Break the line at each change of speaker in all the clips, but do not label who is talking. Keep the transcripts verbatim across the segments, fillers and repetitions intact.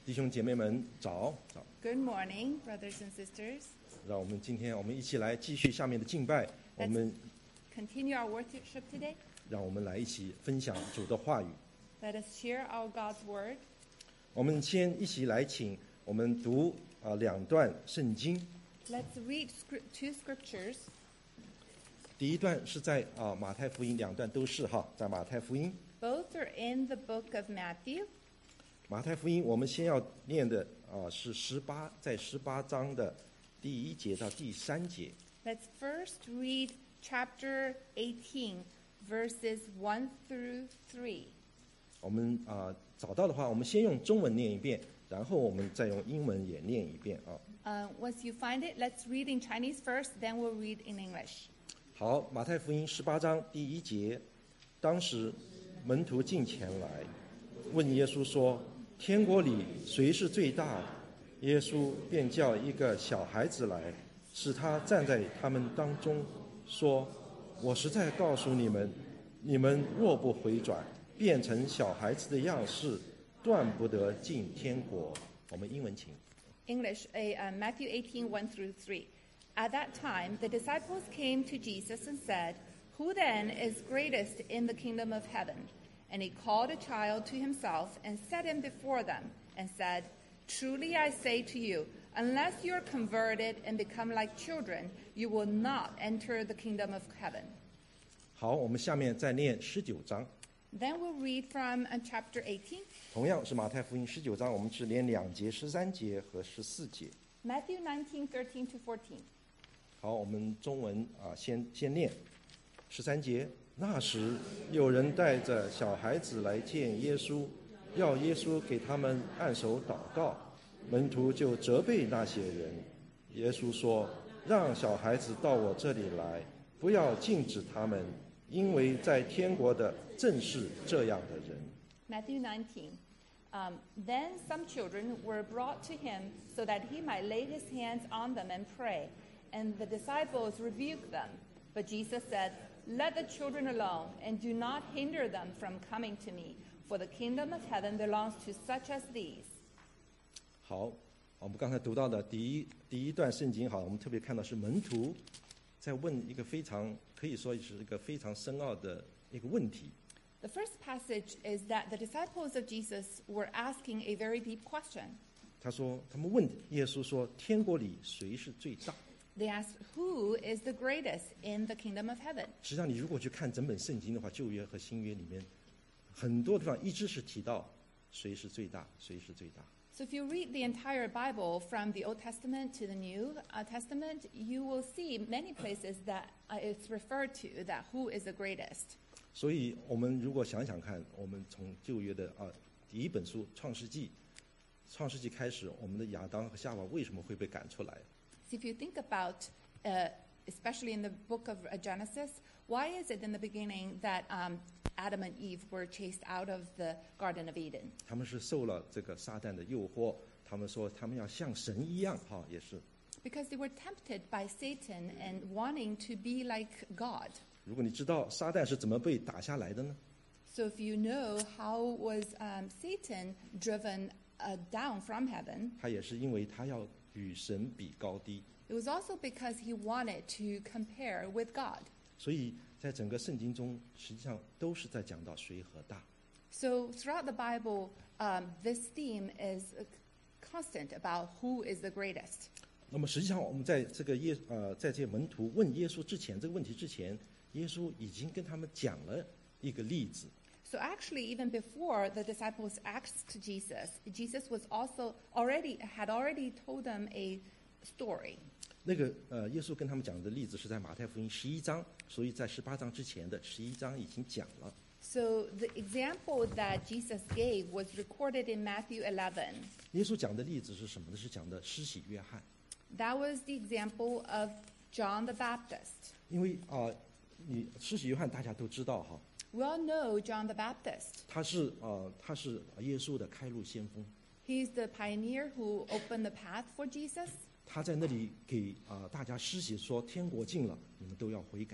弟兄姐妹们早早。
Good morning, brothers and sisters.
让我们今天我们一起来继续下面的敬拜，我
Let's
们
continue our worship today.
让我们来一起分享主的话语。
Let us share our God's word.
我们先一起来请我们读啊、两段圣经。
Let's read script, two scriptures.
第一段是在啊、马太福音，两段都是哈，在马太福音。
Both are in the book of Matthew.
马太福音我们先要念的啊、是十八，在十八章的第一节到第三节。
Let's first read chapter eighteen, verses one through three.
我们啊、找到的话，我们先用中文念一遍，然后我们再用英文也念一遍啊。
Uh, once you find it, let's read in Chinese first, then we'll read in English.
好，马太福音十八章第一节，当时门徒进前来，问耶稣说：“天国里谁是最大的？”耶稣便叫一个小孩子来，使他站在他们当中，说：“我实在告诉你们，你们若不回转，变成小孩子的样式，断不得进天国。”我们英文请。
English, uh, uh, Matthew eighteen, one through three. At that time, the disciples came to Jesus and said, "Who then is greatest in the kingdom of heaven?" And he called a child to himself and set him before them and said, "Truly I say to you, unless you are converted and become like children, you will not enter the kingdom of heaven."
好，我们下面再念十九章。
Then we'll read from uh, chapter eighteen,
同样是马太福音十九章，我们只连两节，十三节和十四节。
Matthew nineteen, thirteen to fourteen.
好，我们中文啊，先先念十三节。那时有人带着小孩子来见耶稣，要耶稣给他们按手祷告。门徒就责备那些人。耶稣说：“让小孩子到我这里来，不要禁止他们，因为在天国的正是这样的人。”
Matthew nineteen. Um, then some children were brought to him so that he might lay his hands on them and pray. And the disciples rebuked them. But Jesus said, "Let the children alone, and do not hinder them from coming to me, for the kingdom of heaven belongs to such as these."
好，我们刚才读到的第一第一段圣经，好，我们特别看到是门徒在问一个非常可以说是一个非常深奥的一个问题。
The first passage is that the disciples of Jesus were asking a very deep question.
他说，他们问耶稣说：“天国里谁是最大？”
They asked, "Who is the greatest in the kingdom of heaven?"
实际上，你如果去看整本圣经的话，旧约和新约里面很多地方一直是提到谁是最大，谁是最大。
So if you read the entire Bible from the Old Testament to the New uh, Testament, you will see many places that uh, it's referred to that who is the greatest.
所以，我们如果想想看，我们从旧约的啊第一本书《创世纪》，创世纪开始，我们的亚当和夏娃为什么会被赶出来？
So if you think about, uh, especially in the book of uh, Genesis, why is it in the beginning that um, Adam and Eve were chased out of the Garden of Eden?
他们是受了这个撒旦的诱惑，他们说他们要像神一样，哈，也是。
Because they were tempted by Satan and wanting to be like God.
如果你知道撒旦是怎么被打下来的呢？
So if you know how was um, Satan driven uh, down from heaven,
他也是因为他要与神比高低，
it was also because he wanted to compare with God.
所以在整个圣经中，实际上都是在讲到谁和大。
So throughout the Bible, um, this theme is uh, constant about who is the greatest.
那么实际上，我们在这个耶呃，在这些门徒问耶稣之前，这个问题之前，耶稣已经跟他们讲了一个例子。
So actually, even before the disciples asked Jesus, Jesus was also already had already told them a story.
那个呃，耶稣跟他们讲的例子是在马太福音十一章，所以在十八章之前的十一章已经讲了。
So the example that Jesus gave was recorded in Matthew eleven.
耶稣讲的例子是什么呢？是讲的施洗约翰。
That was the example of John the Baptist.
因为啊、你施洗约翰大家都知道哈，
We all know John the Baptist.
他是啊、他是耶稣的开路先锋，
He's the pioneer who opened the path for Jesus.
他在那里给啊、大家施洗说天国近了，你们都要悔改。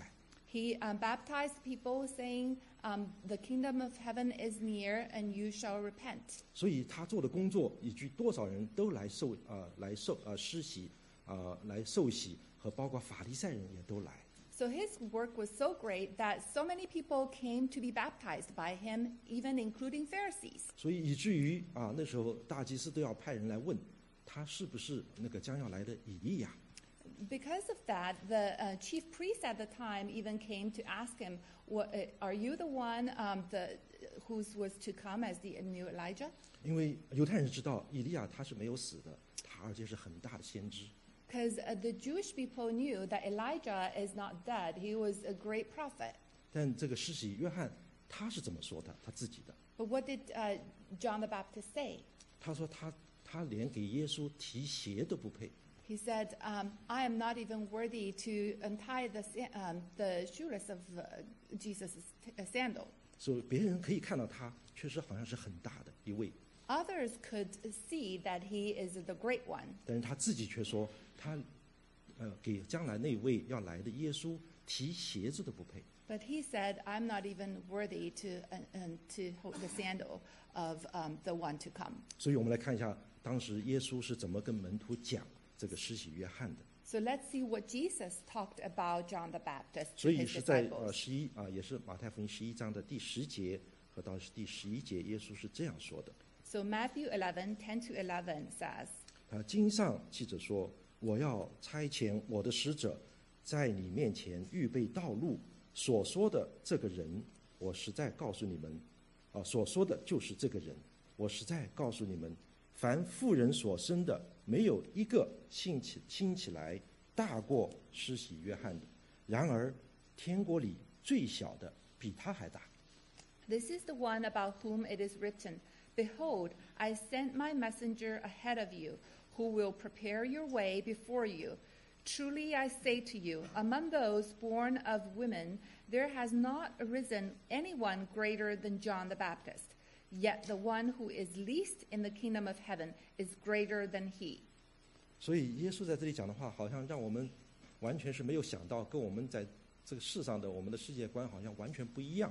He um, baptized people, saying, um, "The kingdom of heaven is near, and you shall repent."
所以他做的工作，以及多少人都来受呃来受呃施洗呃来受洗，和包括法利赛人也都来。
So his work was so great that so many people came to be baptized by him, even including Pharisees.
所以以至于啊那时候大祭司都要派人来问他是不是那个将要来的以利亚。
Because of that, the uh, chief priest at the time even came to ask him, what, uh, "Are you the one um, the, who was to come as the new Elijah?"
因为犹太人知道以利亚他是没有死的，他而且是很大的先知。
Because uh, the Jewish people knew that Elijah is not dead; he was a great prophet.
但这个施洗约翰他是怎么说的？他自己的，
But what did uh, John the Baptist say?
他说他他连给耶稣提鞋都不配。
He said, um, "I am not even worthy to untie the sa- um, the shoelace of uh, Jesus' t- uh, sandal."
所以别人可以看到他确实好像是很大的一位，
Others could see that he is the great one,
但是他自己却说他呃给将来那位要来的耶稣提鞋子都不配。
but he said, "I'm not even worthy to uh, um, to hold the sandal of um, the one to come."
所以我们来看一下当时耶稣是怎么跟门徒讲这个施洗约翰的。
So let's see what Jesus talked about John the Baptist
所
to
以
his
是在呃
disciples.
十一啊，也是马太福音十一章的第十节和到第十一节，耶稣是这样说的。
So Matthew eleven, ten to eleven says,
啊，经上记着说：“我要差遣我的使者，在你面前预备道路。所说的这个人，我实在告诉你们，啊，所说的就是这个人。我实在告诉你们，凡妇人所生的，没有一个兴起兴起来大过施洗约翰的。然而，天国里最小的比他还大。”
"This is the one about whom it is written, 'Behold, I send my messenger ahead of you, who will prepare your way before you.' Truly I say to you, among those born of women, there has not arisen anyone greater than John the Baptist. Yet the one who is least in the kingdom of heaven is greater than he."
所以耶稣在这里讲的话，好像让我们完全是没有想到，跟我们在这个世上的我们的世界观好像完全不一样。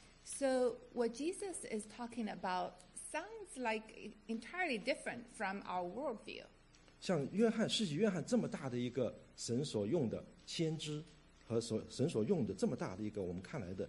So what Jesus is talking about sounds like entirely different from our worldview.
像约翰施洗约翰这么大的一个神所用的先知，和所神所用的这么大的一个我们看来的，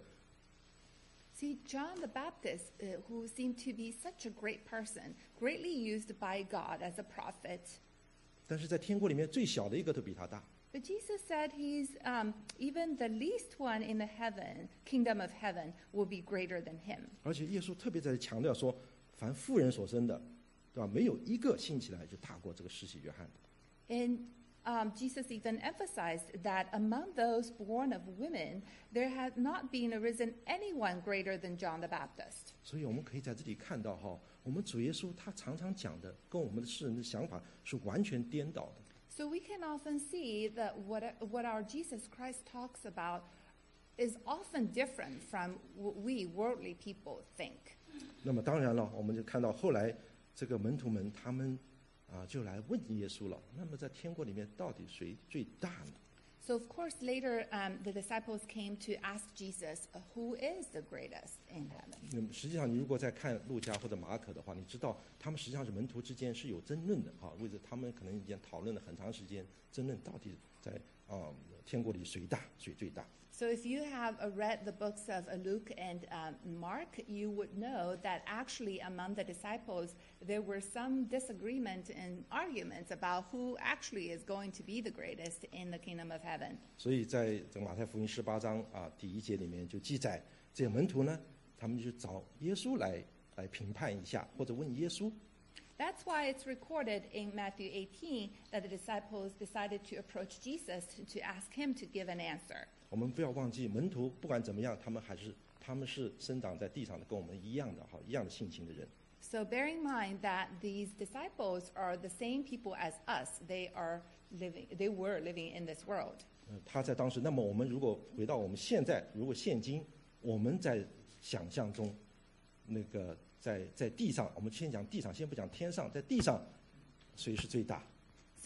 See, John the Baptist, uh, who seemed to be such a great person, greatly used by God as a prophet.
但是在天国里面最小的一个都比他大。
But Jesus said he's um, even the least one in the heaven, kingdom of heaven, will be greater than him.
而且耶稣特别在这强调说，凡妇人所生的，对吧？没有一个兴起来就大过这个施洗约翰的。
And um, Jesus even emphasized that among those born of women, there had not been arisen anyone greater than John the Baptist.
所以我们可以在这里看到哈，我们主耶稣他常常讲的，跟我们的世人的想法是完全颠倒的。
So we can often see that what, what our Jesus Christ talks about is often different from what we worldly people think.
那么当然了，我们就看到后来这个门徒们他们啊就来问耶稣了。那么在天国里面到底谁最大呢？
So of course later um, the disciples came to ask Jesus, uh, who is the greatest in heaven?
那么实际上，你如果在看路加或者马可的话，你知道他们实际上是门徒之间是有争论的啊，为着他们可能已经讨论了很长时间，争论到底在啊天国里谁大，谁最大。
So if you have uh, read the books of uh, Luke and um, Mark, you would know that actually among the disciples there were some disagreement and arguments about who actually is going to be the greatest in the kingdom of heaven.
所以在这个马太福音十八章啊第一节里面就记载，这些门徒呢，他们就找耶稣来来评判一下，或者问耶稣。
That's why it's recorded in Matthew eighteen that the disciples decided to approach Jesus to, to ask him to give an answer.
我们不要忘记，门徒不管怎么样，他们还是他们是生长在地上的，跟我们一样的哈，一样的性情的人。
So bear in mind that these disciples are the same people as us. They are living, they were living in this world.
呃他在当时，那么我们如果回到我们现在，如果现今我们在想象中，那个在在地上，我们先讲地上，先不讲天上，在地上谁是最大？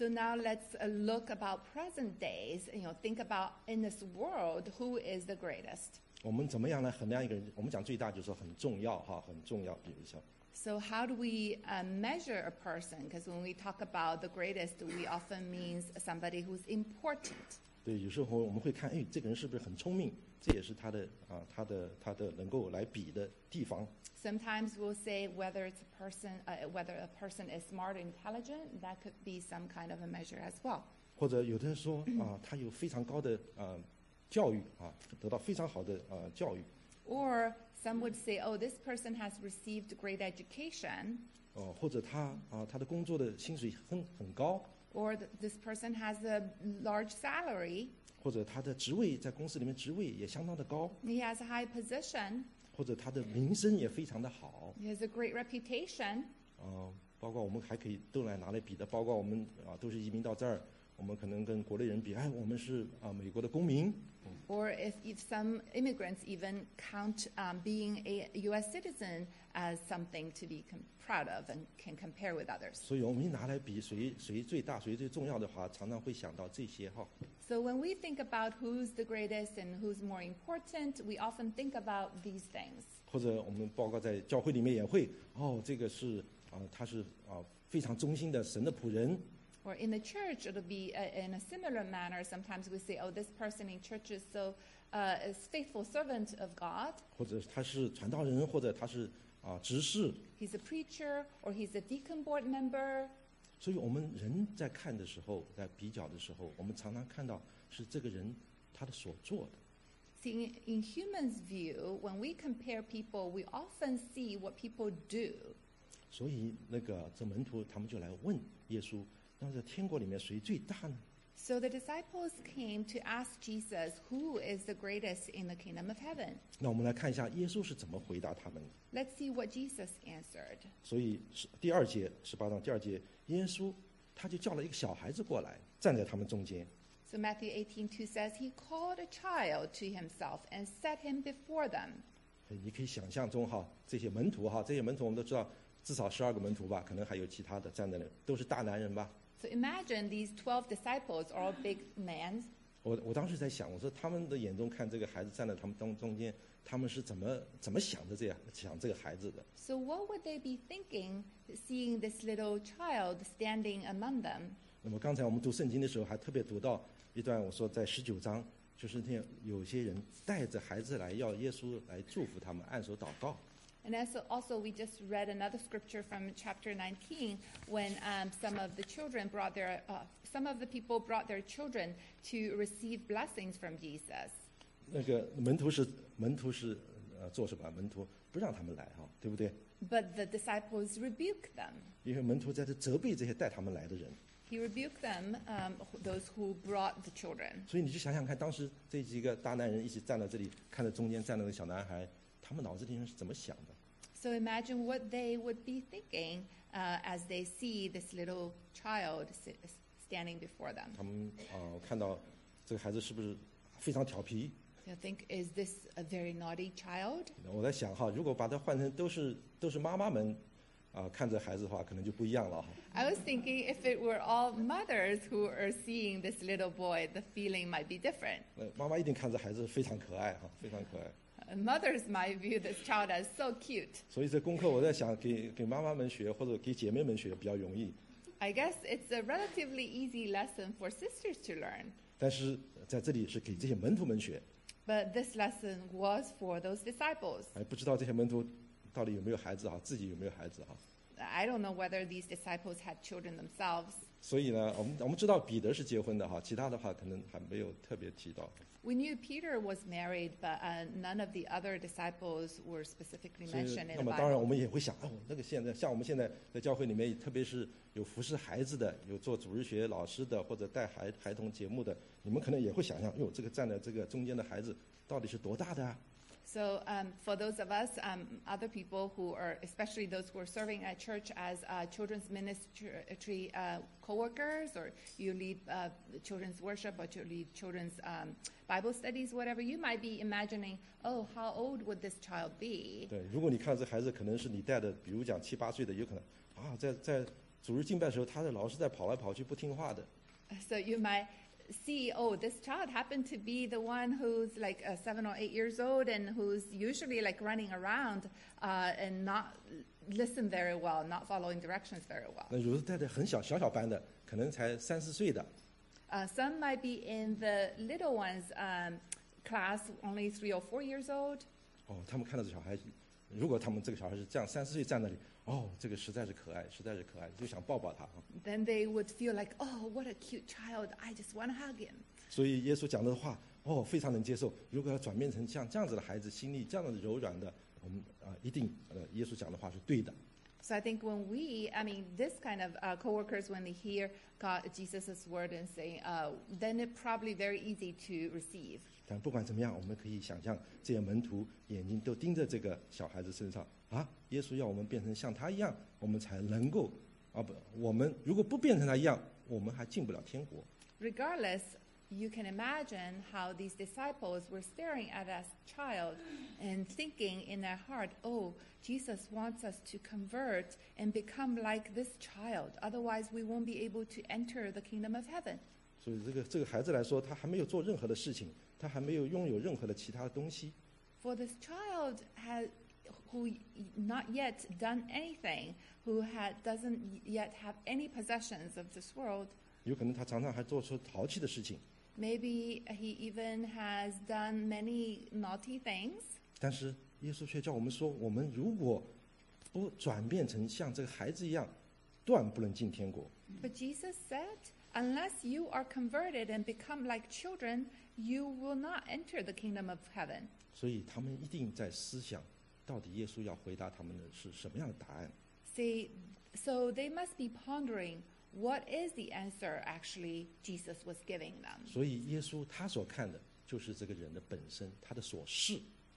So now let's uh, look about present days. You know, think about in this world, who is the greatest?
我们怎么样来衡量一个人？我们讲最大就是说很重要哈，很重要。比如说，
So how do we uh, measure a person? Because when we talk about the greatest, we often means somebody who's important.
对，有时候我们会看，哎，这个人是不是很聪明？这也是他的啊，他的他的能够来比的地方。
Sometimes we'll say whether it's a person, uh, whether a person is smart or intelligent. That could be some kind of a measure as well.
或者有的人说啊，他有非常高的啊教育啊，得到非常好的啊教育。
Or some would say, oh, this person has received great education.
哦，或者他啊，他的工作的薪水很很高，
Or th- this person has a large salary.
或者他的职位在公司里面职位也相当的高，
He has a high position.
或者他的名声也非常的好。
He has a great reputation.
啊，包括我们还可以都来拿来比的，包括我们啊都是移民到这儿，我们可能跟国内人比，哎，我们是啊美国的公民。
Or if, if some immigrants even count um, being a U S citizen as something to be com- proud of and can compare with others.
所以我们一拿来比谁谁最大谁最重要的话，常常会想到这些哈。
So when we think about who's the greatest and who's more important, we often think about these things.
或者我们包括在教会里面也会，哦，这个是啊他是啊非常忠心的神的仆人。
Or in the church, it'll be uh, in a similar manner. Sometimes we say, oh, this person in church is so uh, is faithful servant of God.
或者他是传道人，或者他是啊执事，
He's a preacher, or he's a deacon board member.
所以我们人在看的时候，在比较的时候，我们常常看到是这个人他的所做的。
See, in humans' view, when we compare people, we often see what people do.
所以那个这门徒他们就来问耶稣，那在天国里面谁最大呢？
So the disciples came to ask Jesus, who is the greatest in the kingdom of heaven?
那我们来看一下耶稣是怎么回答他们的。
Let's see what Jesus answered.
所以是第二节十八章第二节，耶稣他就叫了一个小孩子过来，站在他们中间。
So Matthew eighteen two says, he called a child to himself and set him before them.
你可以想象中哈，这些门徒哈，这些门徒我们都知道，至少十二个门徒吧，可能还有其他的站在那，都是大男人吧。
So imagine these twelve disciples are all big men.
我我当时在想，我说他们的眼中看这个孩子站在他们当中间，他们是怎么怎么想的这样想这个孩子的？
So what would they be thinking seeing this little child standing among them?
那么刚才我们读圣经的时候，还特别读到一段，我说在十九章，就是那有些人带着孩子来，要耶稣来祝福他们，按手祷告。
And also, also, we just read another scripture from chapter nineteen when um, some of the children brought their, uh, some of the people brought their children to receive blessings from Jesus.
那个门徒是门徒是呃做什么？门徒不让他们来哈，对不对？
But the disciples rebuked them.
因为门徒在这责备这些带他们来的人。
He rebuked them, um, wh- those who brought the children.
所以你就想想看，当时这几个大男人一起站在这里，看着中间站着的小男孩，他们脑子里面是怎么想的？
So imagine what they would be thinking uh, as they see this little child si- standing before them.
他们啊、呃看到这个孩子是不是非常调皮？
They'll think, is this a very naughty child?
我在想哈，如果把它换成都是都是妈妈们啊、看着孩子的话，可能就不一样了哈。
I was thinking if it were all mothers who are seeing this little boy, the feeling might be different.
那妈妈一定看着孩子非常可爱哈，非常可爱。
Uh, Mothers might view this child as so cute.
所以这功课我在想，给给妈妈们学或者给姐妹们学比较容易，
I guess it's a relatively easy lesson for sisters to learn.
但是在这里是给这些门徒们学，
But this lesson was for those disciples.
还不知道这些门徒到底有没有孩子哈，自己有没有孩子哈。
I don't know whether these disciples had children themselves.
所以呢，我们我们知道彼得是结婚的哈，其他的话可能还没有特别提到。
We knew Peter was married, but uh, none of the other disciples were specifically
所以
mentioned in
那
the
么当然我
Bible.
们也会想，哦，那个现在像我们现在在教会里面，特别是有服侍孩子的，有做主日学老师的，或者带孩孩童节目的，你们可能也会想象，哟，这个站在这个中间的孩子到底是多大的啊？
So um, for those of us, um, other people who are, especially those who are serving at church as uh, children's ministry uh, co-workers, or you lead uh, children's worship, or you lead children's um, Bible studies, whatever, you might be imagining, oh, how old would this child be?
对，如果你看这孩子可能是你带的，比如讲七八岁的，有可能啊，在在主日敬拜的时候，他的老是在跑来跑去，不听话的。
So you might see, oh, this child happened to be the one who's like uh, seven or eight years old and who's usually like running around uh, and not listen very well, not following directions very well.
那有的带的很小小小班的，可能才三四岁的，
Uh, some might be in the little ones um, class, only three or four years old.
哦，他们看到这小孩，如果他们这个小孩是这样三四岁站那里，哦，这个实在是可爱，实在是可爱，就想抱抱他啊。
Then they would feel like, oh, what a cute child. I just want to hug him.
所以耶稣讲的话，哦，非常能接受。如果要转变成像这样子的孩子，心里这样的柔软的，我们啊、一定呃，耶稣讲的话是对的。
So I think when we, I mean, this kind of uh, coworkers, when they hear God, Jesus' word and say, uh, then it's probably very easy to receive.
但不管怎么样，我们可以想象这些门徒眼睛都盯着这个小孩子身上啊，耶稣要我们变成像他一样，我们才能够啊不，我们如果不变成他一样，我们还进不了天国。
Regardless, you can imagine how these disciples were staring at that child and thinking in their heart, oh, Jesus wants us to convert and become like this child. Otherwise, we won't be able to enter the kingdom of heaven.
所以这个这个孩子来说，他还没有做任何的事情，他还没有拥有任何的其他的东西。
For this child has, who not yet done anything, who had, doesn't yet have any possessions of this world,
有可能他常常还做出淘气的事情，
maybe he even has done many naughty things.
但是耶稣却叫我们说，我们如果不转变成像这个孩子一样，断不能进天国。
But Jesus said, unless you are converted and become like children, you will not enter the kingdom of heaven.
所以他们一定在思想，到底耶稣要回答他们的是什么样的答案？
See, so they must be pondering, what is the answer actually Jesus was giving them?
所以耶稣他所看的就是这个人的本身，他的所是。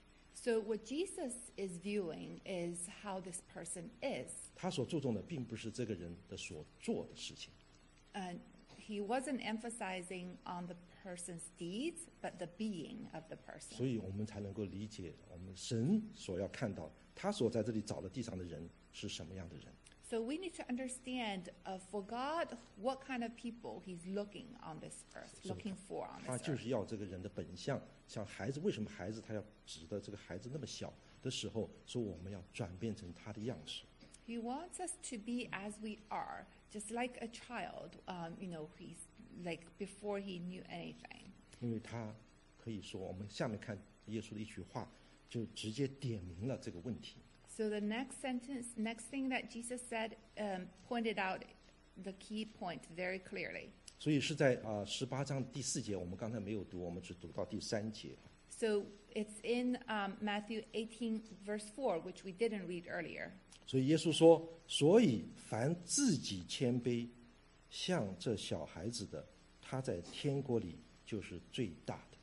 So what Jesus is viewing is how this person is.
他所注重的并不是这个人的所做的事情。
And he wasn't emphasizing on the person's deeds, but the being of the person.
所以我们才能够理解我们神所要看到，他所在这里找的地上的人是什么样的人。
So we need to understand uh, for God what kind of people he's looking on this earth, looking for on
他
this
就
earth.
是要这个人的本相，像孩子，为什么孩子他要指的这个孩子那么小的时候，说我们要转变成他的样式。
He wants us to be as we are, just like a child, um, you know, he's like before he knew anything.
因为他可以说，我们下面看耶稣的一句话，就直接点明了这个问题。
So the next sentence, next thing that Jesus said, um, pointed out the key point very clearly.
所以是在啊十八章第四节，我们刚才没有读，我们只读到第三节。
So it's in um, Matthew eighteen, verse four, which we didn't read earlier.
所以耶稣说：“所以凡自己谦卑，像这小孩子的，他在天国里就是最大的。”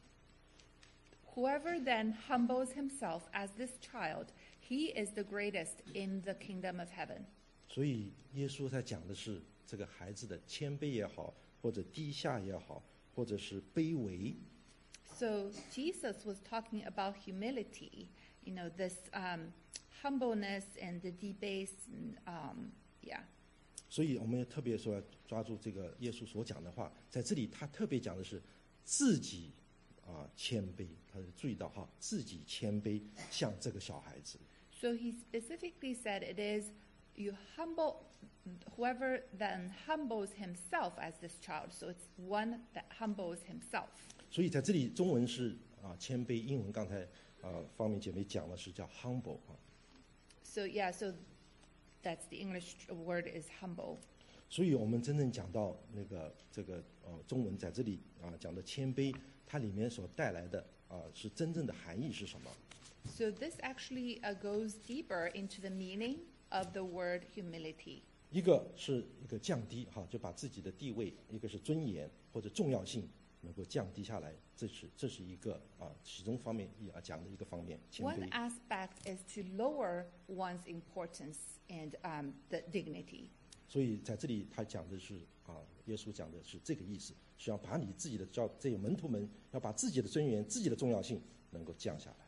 Whoever then humbles himself as this child, he is the greatest in the kingdom of heaven.
所以耶稣在讲的是这个孩子的谦卑也好，或者低下也好，或者是卑微。
So Jesus was talking about humility, you know, this um, humbleness and the debase, and, um, yeah.
所以我们也特别说要抓住这个耶稣所讲的话，在这里他特别讲的是自己啊谦卑，他注意到哈，自己谦卑像这个小孩子。
So he specifically said it is you humble, whoever then humbles himself as this child. So it's one that humbles himself.
所以在这里中文是啊谦卑，英文刚才啊方面姐妹讲了是叫 humble 啊。
So yeah, so that's the English word is humble.
所以我们真正讲到那个这个呃中文在这里啊讲的谦卑，它里面所带来的啊是真正的含义是什么？
So this actually uh, goes deeper into the meaning of the word humility.
一个是一个降低哈，就把自己的地位，一个是尊严或者重要性能够降低下来，这是这是一个啊其中方面啊讲的一个方面谦
One
卑。
aspect is to lower one's importance and um, the dignity.
所以在这里他讲的是啊，耶稣讲的是这个意思，是要把你自己的叫这些门徒们要把自己的尊严、自己的重要性能够降下来。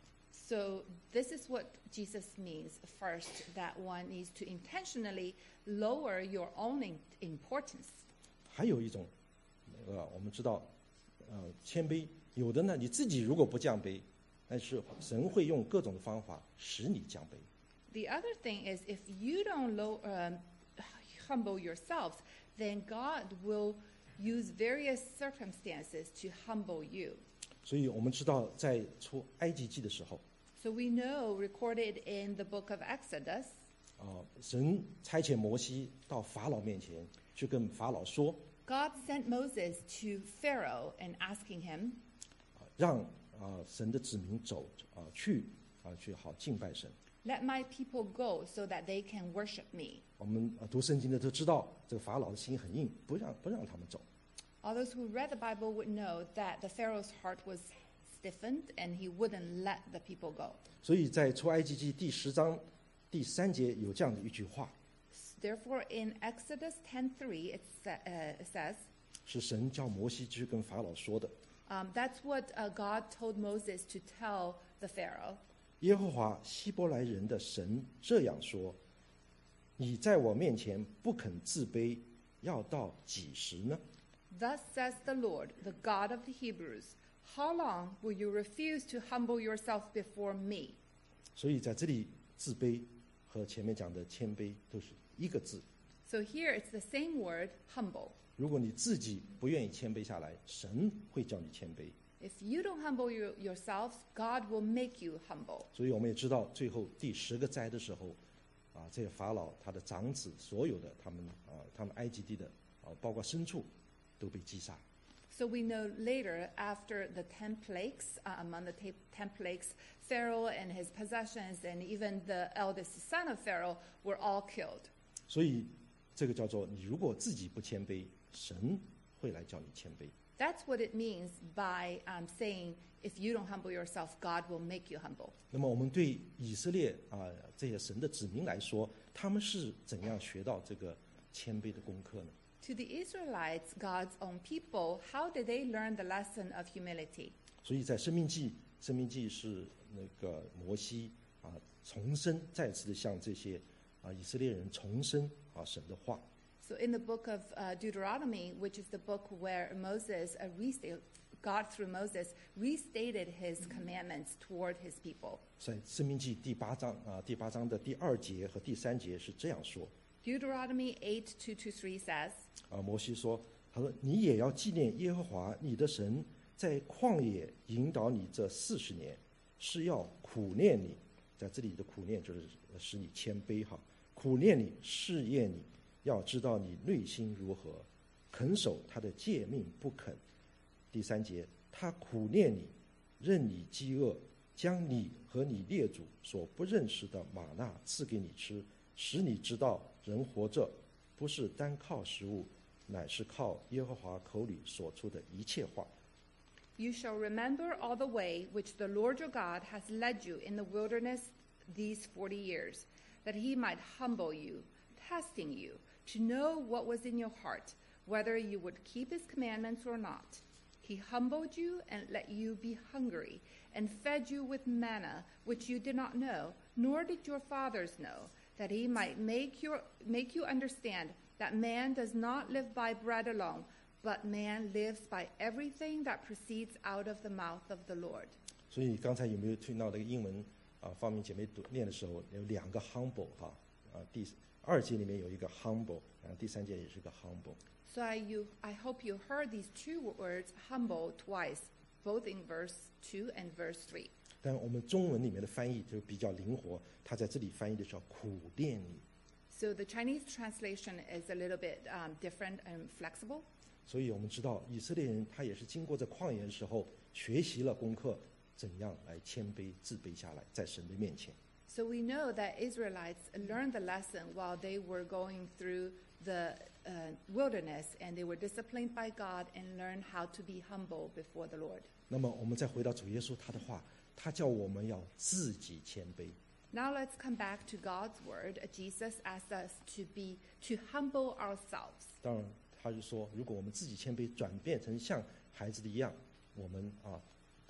So this is what Jesus means first, that one needs to intentionally lower your own in- importance.
还有一种，呃，我们知道，呃，谦卑，有的呢，你自己如果不降卑，但是神会用各种的方法使你降卑。
The other thing is, if you don't low, um, humble yourselves, then God will use various circumstances to humble you.
所以我们知道，在出埃及记的时候，
So we know, recorded in the book of Exodus,
啊、神差遣摩西到法老面前去跟法老说，
God sent Moses to Pharaoh and asking him,
啊让啊、神的子民走啊、去啊、去好敬拜神。
let my people go so that they can worship me.
我们、啊读圣经的都知道，这个法老的心很硬，不让不让他们走。
All those who read the Bible would know that the Pharaoh's heart was stiffened and he wouldn't let the people go.
所以在出埃及记第十章第三节有这样的一句话，
Therefore, in Exodus ten three, it, sa- uh, it says,
是神叫摩西去跟法老说的。
um, that's what uh, God told Moses to tell the Pharaoh.
耶和华希伯来人的神这样说：你在我面前不肯自卑，要到几时呢？
Thus says the Lord, the God of the Hebrews, how long will you refuse to humble yourself before me?
所以在这里，自卑和前面讲的谦卑都是一个字。
So here it's the same word, humble.
如果你自己不愿意谦卑下来，神会叫你谦卑。
If you don't humble you, yourselves, God will make you humble.
所以我们也知道，最后第十个灾的时候，啊，这个法老他的长子，所有的他们啊，他们埃及地的啊，包括牲畜，都被击杀。
So we know later, after the ten plagues, uh, among the ta- ten plagues, Pharaoh and his possessions and even the eldest son of Pharaoh were all killed.
所以这个叫做你如果自己不谦卑，神会来叫你谦卑。
That's what it means by um, saying, if you don't humble yourself, God will make you humble.
那么我们对以色列啊这些神的子民来说，他们是怎样学到这个谦卑的功课呢？
To the Israelites, God's own people, how did they learn the lesson of humility?
所以在生命记，生命记是那个摩西啊重申，再次的向这些啊以色列人重申啊神的话。
So in the book of uh, Deuteronomy, which is the book where Moses, uh, restate, God through Moses, restated his commandments toward his people.
在生命记第八章啊第八章的第二节和第三节是这样说
Deuteronomy eight, two to three says,
啊，摩西说，他说你也要纪念耶和华你的神在旷野引导你这四十年，是要苦练你，在这里的苦练就是使你谦卑哈，苦练你，试验你，要知道你内心如何，肯守他的诫命不肯。第三节，他苦练你，任你饥饿，将你和你列祖所不认识的玛纳赐给你吃，使你知道人活着不是单靠食物，乃是靠耶和华口里所出的一切话。
You shall remember all the way which the Lord your God has led you in the wilderness these forty years, that he might humble you, testing you, to know what was in your heart, whether you would keep his commandments or not. He humbled you and let you be hungry, and fed you with manna, which you did not know, nor did your fathers know, that he might make, your, make you understand that man does not live by bread alone, but man lives by everything that proceeds out of the mouth of the Lord.
所以刚才有没有听到那个英文啊？方明姐妹读念的时候有两个 humble 哈啊，第二节里面有一个 humble，然后第三节也是个 humble。
So I, you, I hope you heard these two words, humble, twice, both in verse two and verse three.
但我们中文里面的翻译就比较灵活，他在这里翻译的叫苦练你。
So the Chinese translation is a little bit um, different and flexible.
所以我们知道以色列人他也是经过这旷野的时候学习了功课，怎样来谦卑自卑下来，在神的面前。
So we know that Israelites learned the lesson while they were going through the uh, wilderness, and they were disciplined by God and learned how to be humble before the Lord.
那么我们再回到主耶稣他的话，他叫我们要自己谦卑。
Now let's come back to God's word. Jesus asked us to be to humble ourselves.
当然，他就说，如果我们自己谦卑，转变成像孩子的一样，我们啊，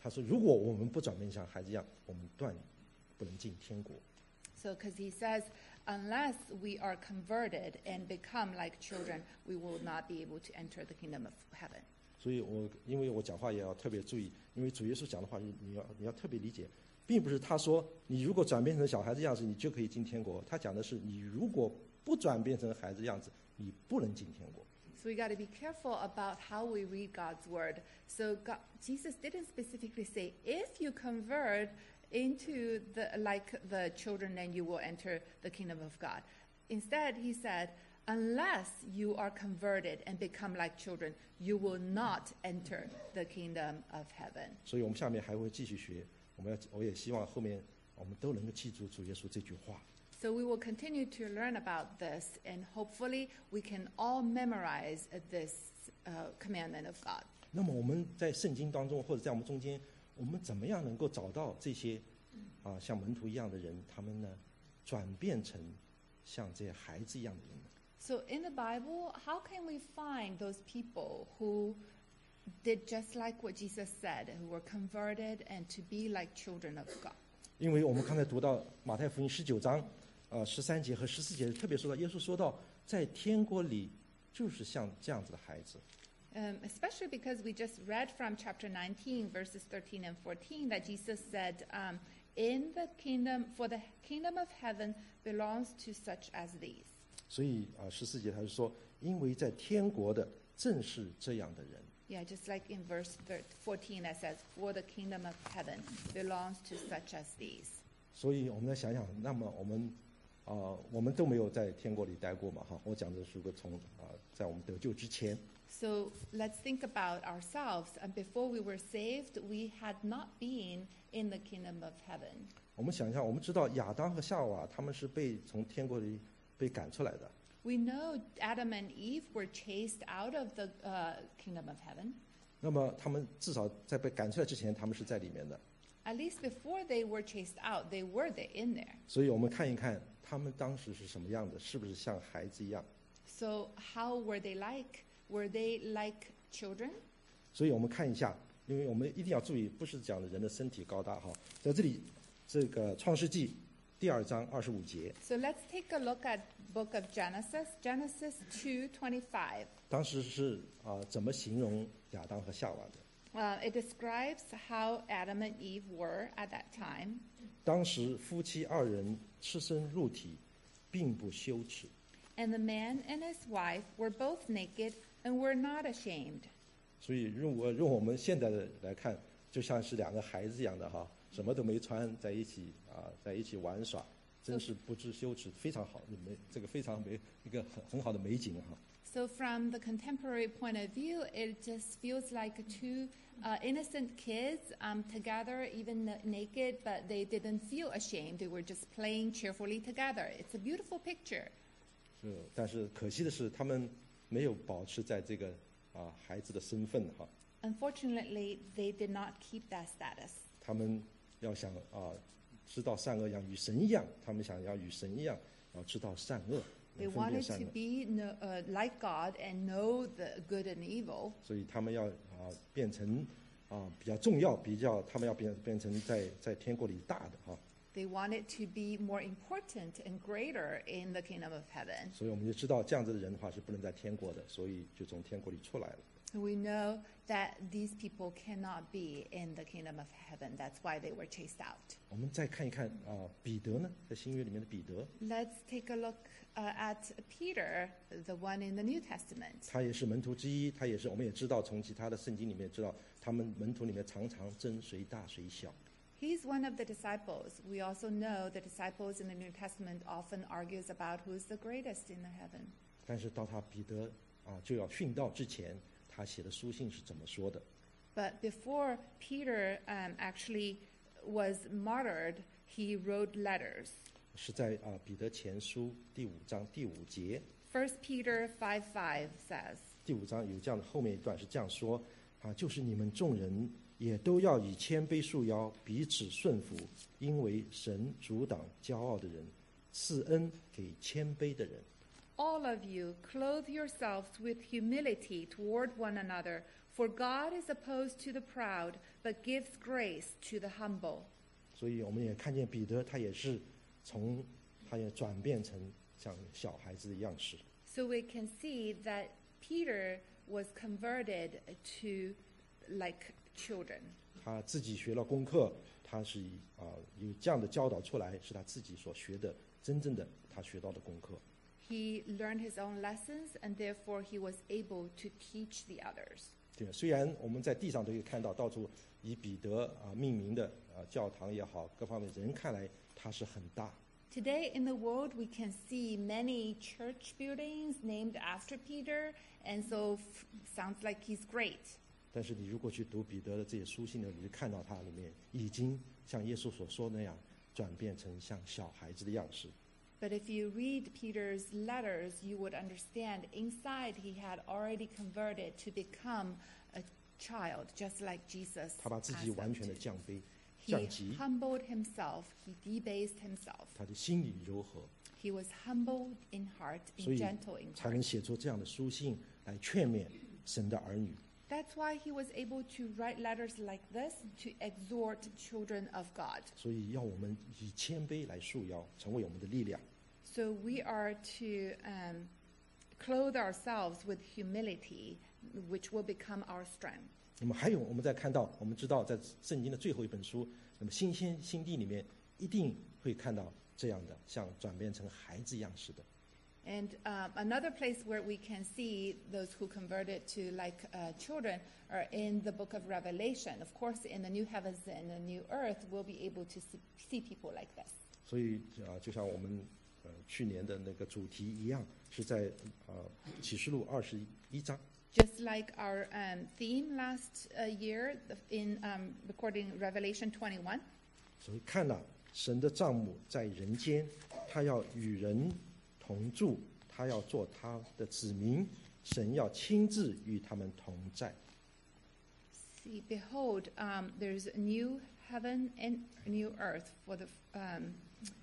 他说如果我们不转变像孩子一样，我们断不能进天国。
So, because he says, unless we are converted and become like children, we will not be able to enter the kingdom of heaven.
所以我因为我讲话也要特别注意，因为主耶稣讲的话，你你要你要特别理解，并不是他说你如果转变成小孩子样子，你就可以进天国。他讲的是你如果不转变成孩子样子，你不能进天国。
So we got to be careful about how we read God's word. So God, Jesus didn't specifically say, if you convert into the like the children, then you will enter the kingdom of God. Instead, he said, unless you are converted and become like children, you will not enter the kingdom of heaven.
所以我们下面还会继续学，我们要我也希望后面我们都能够记住主耶稣这句话。
So we will continue to learn about this, and hopefully we can all memorize this uh, commandment of God.
那么我们在圣经当中，或者在我们中间，我们怎么样能够找到这些啊像门徒一样的人？他们呢，转变成像这些孩子一样的人呢？
So in the Bible, how can we find those people who did just like what Jesus said, who were converted and to be like children of God?
因为我们刚才读到马太福音十九章，呃十三节和十四节，特别说到耶稣说到，在天国里就是像这样子的孩子。
Um, especially because we just read from chapter nineteen, verses thirteen and fourteen, that Jesus said, um, in the kingdom, for the kingdom of heaven belongs to such as these.
所以啊，十四节他就说，因为在天国的正是这样的人。
Yeah, just like in verse fourteen that says, for the kingdom of heaven belongs to such as these.
所以我们来想想，那么我们啊、呃，我们都没有在天国里待过嘛，哈。我讲的是个从啊、呃，在我们得救之前。
So let's think about ourselves. And before we were saved, we had not been in the kingdom of heaven.
我们想一下，我们知道亚当和夏娃他们是被从天国里被赶出来的。
We know Adam and Eve were chased out of the uh, kingdom of heaven.
那么他们至少在被赶出来之前，他们是在里面的。
At least before they were chased out, they were there in there.
所以我们看一看他们当时是什么样的，是不是像孩子一样？
So how were they like? Were they like children?
所以我们看一下，因为我们一定要注意，不是讲的人的身体高大哈。在这里，这个创世纪第二章二十五节，
So let's take a look at book of Genesis, Genesis two twenty-five.
当时是啊、怎么形容亚当和夏娃的？
Uh, it describes how Adam and Eve were at that time.
当时夫妻二人赤身露体，并不羞耻。
And the man and his wife were both naked and were not ashamed.
所以用我用我们现在的来看，就像是两个孩子一样的哈，什么都没穿，在一起啊，在一起玩耍，真是不知羞耻，非常好，美这个非常美一个很很好的美景哈。
So from the contemporary point of view, it just feels like two uh, innocent kids um, together, even n- naked, but they didn't feel ashamed. They were just playing cheerfully together. It's a beautiful picture.
是，但是可惜的是，他们没有保持在这个啊孩子的身份哈，
Unfortunately, they did not keep that status.
他们要想啊知道善恶一样，与神一样，他们想要与神一样，要知道善恶，
They
分辨
wanted
善
to
恶，
be no, uh, like God and know the good and evil.
所以他们要啊变成啊比较重要，比较他们要变变成在在天国里大的哈，
They wanted to be more important and greater in the kingdom of heaven.
所以我们就知道这样子的人的话是不能在天国的，所以就从天国里出来了。
We know that these people cannot be in the kingdom of heaven. That's why they were chased out.
我们再看一看啊彼得呢，在新约里面的彼得，
Let's take a look uh, at Peter, the one in the New Testament.
他也是门徒之一，他也是我们也知道从其他的圣经里面知道，他们门徒里面常常争谁大谁小。
He's one of the disciples. We also know the disciples in the New Testament often argues about who's the greatest in the heaven.
但是到他彼得啊就要殉道之前，他写的书信是怎么说的？
But before Peter um, actually was martyred, he wrote letters.
是在啊彼得前书第五章第五节，
First Peter five five says,
第五章有这样的后面一段是这样说啊，就是你们众人也都要以谦卑束腰，彼此顺服，因为神阻挡骄傲的人，赐恩给谦卑的人。
All of you, clothe yourselves with humility toward one another, For God is opposed to the proud, but gives grace to the humble.
所以我们也看见彼得，他也是从他也转变成像小孩子的样式。
So we can see that Peter was converted to like children.
他自己学了功课，他是以啊、有这样的教导出来，是他自己所学的真正的他学到的功课。
He learned his own lessons, and therefore he was able to teach the others.
对，虽然我们在地上都可以看到到处以彼得啊、命名的啊、教堂也好，各方面人看来它是很大。
Today in the world, we can see many church buildings named after Peter, and so f- sounds like he's great.
但是你如果去读彼得的这些书信呢，你就看到他里面已经像耶稣所说那样，转变成像小孩子的样式。
But if you read Peter's letters, you would understand inside he had already converted to become a child, just like Jesus
他把自己
asked
完
them
全的
to.
降卑、
He
降级，
humbled himself. He debased himself.
他的心里柔和，
He was humbled in heart
所
and
以
gentle in
才能
heart.
写出这样的书信来劝勉神的儿女。
That's why he was able to write letters like this to exhort children of God.
所以要我们以谦卑来束腰，成为我们的力量。
So we are to um, clothe ourselves with humility, which will become our strength.
那么还有，我们再看到，我们知道在圣经的最后一本书，那么新鲜新地里面一定会看到这样的，像转变成孩子样式的。
And um, another place where we can see those who converted to like uh, children are in the book of Revelation. Of course, in the new heavens and the new earth, we'll be able to see, see people like this.
所以啊、就像我们呃去年的那个主题一样，是在呃启示录二十一章。
Just like our um, theme last uh, year the- in um, recording Revelation twenty-one.
所以看了神的帐幕在人间，他要与人同住，他要做他的子民，神要亲自与他们同在。
See, behold, um, there's a new heaven and a new earth for the um,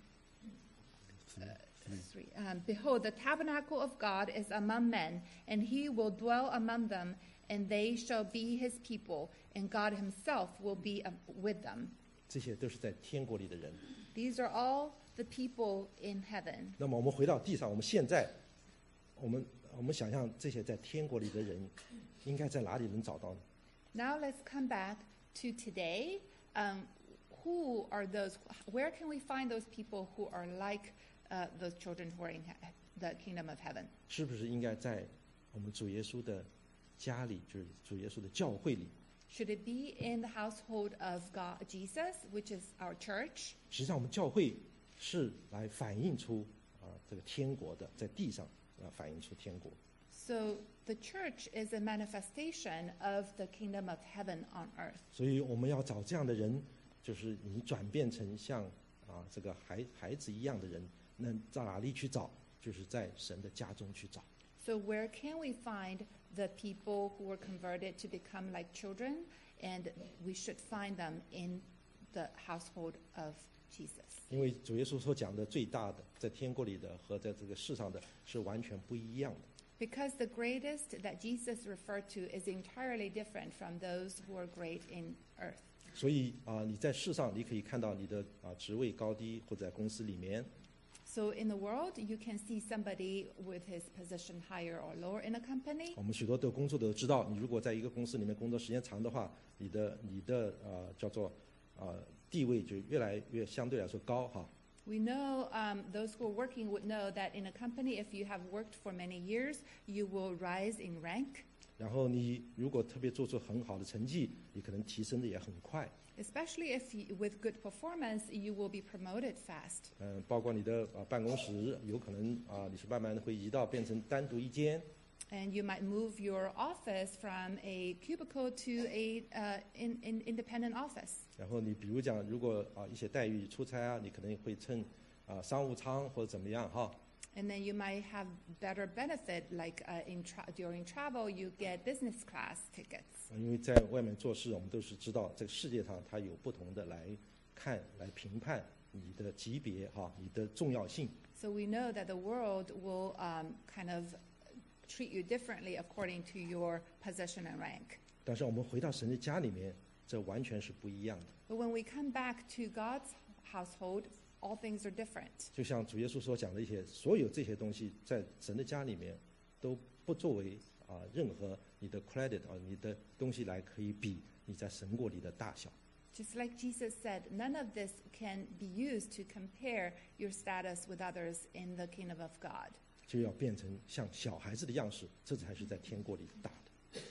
uh, three. Um, behold, the tabernacle of God is among men, and he will dwell among them, and they shall be his people, and God himself will be um, with them.
这些都是在天国里的人。
These are all the people in heaven.
那么我们回到地上，我们现在，我们我们想象这些在天国里的人，应该在哪里能找到呢？
Now let's come back to today. Um, who are those? Where can we find those people who are like uh, those children who are in he- the kingdom of heaven?
是不是应该在我们主耶稣的家里，就是主耶稣的教会里？
Should it be in the household of God, Jesus, which is our church?
实际上，我们教会是来反映出啊这个天国的，在地上啊反映出天国。
So the church is a manifestation of the kingdom of heaven on earth.
所以我们要找这样的人，就是你转变成像啊这个孩孩子一样的人，那在哪里去找？就是在神的家中去找。
So where can we find the people who were converted to become like children? And we should find them in the household of Jesus.
因为主耶稣所讲的最大的，在天国里的和在这个世上的是完全不一样的。
Because the greatest that Jesus referred to is entirely different from those who are great in earth.
所以啊，你在世上你可以看到你的啊职位高低，或者在公司里面，
So in the world, you can see somebody with his position higher or lower in a company.
我们许多的工作都知道，你如果在一个公司里面工作时间长的话，你的你的呃叫做呃地位就越来越相对来说高哈。
We know um, those who are working would know that in a company, if you have worked for many years, you will rise in rank.
然后你如果特别做出很好的成绩，你可能提升的也很快。
Especially if you, with good performance, you will be promoted fast.
嗯、包括你的啊、办公室，有可能啊、你是慢慢的会移到变成单独一间。
And you might move your office from a cubicle to a uh, in, in independent office.
然后你比如讲，如果啊、一些待遇出差啊，你可能会乘啊、商务舱或者怎么样哈。
And then you might have better benefit, like uh, in tra- during travel, you get business class tickets.
因为在外面做事，我们都是知道，这个世界上它有不同的来看、来评判你的级别哈，你的重要性。
So we know that the world will um, kind of treat you differently according to your position and rank.
但是我们回到神的家里面，这完全是不一样的。
But when we come back to God's household, all things are different.
就像主耶稣所讲的一些，所有这些东西在神的家里面都不作为啊、任何你的 credit 啊、你的东西来可以比你在神国里的大小。
Just like Jesus said, none of this can be used to compare your status with others in the kingdom of God.
就要变成像小孩子的样式，这才是在天国里大的。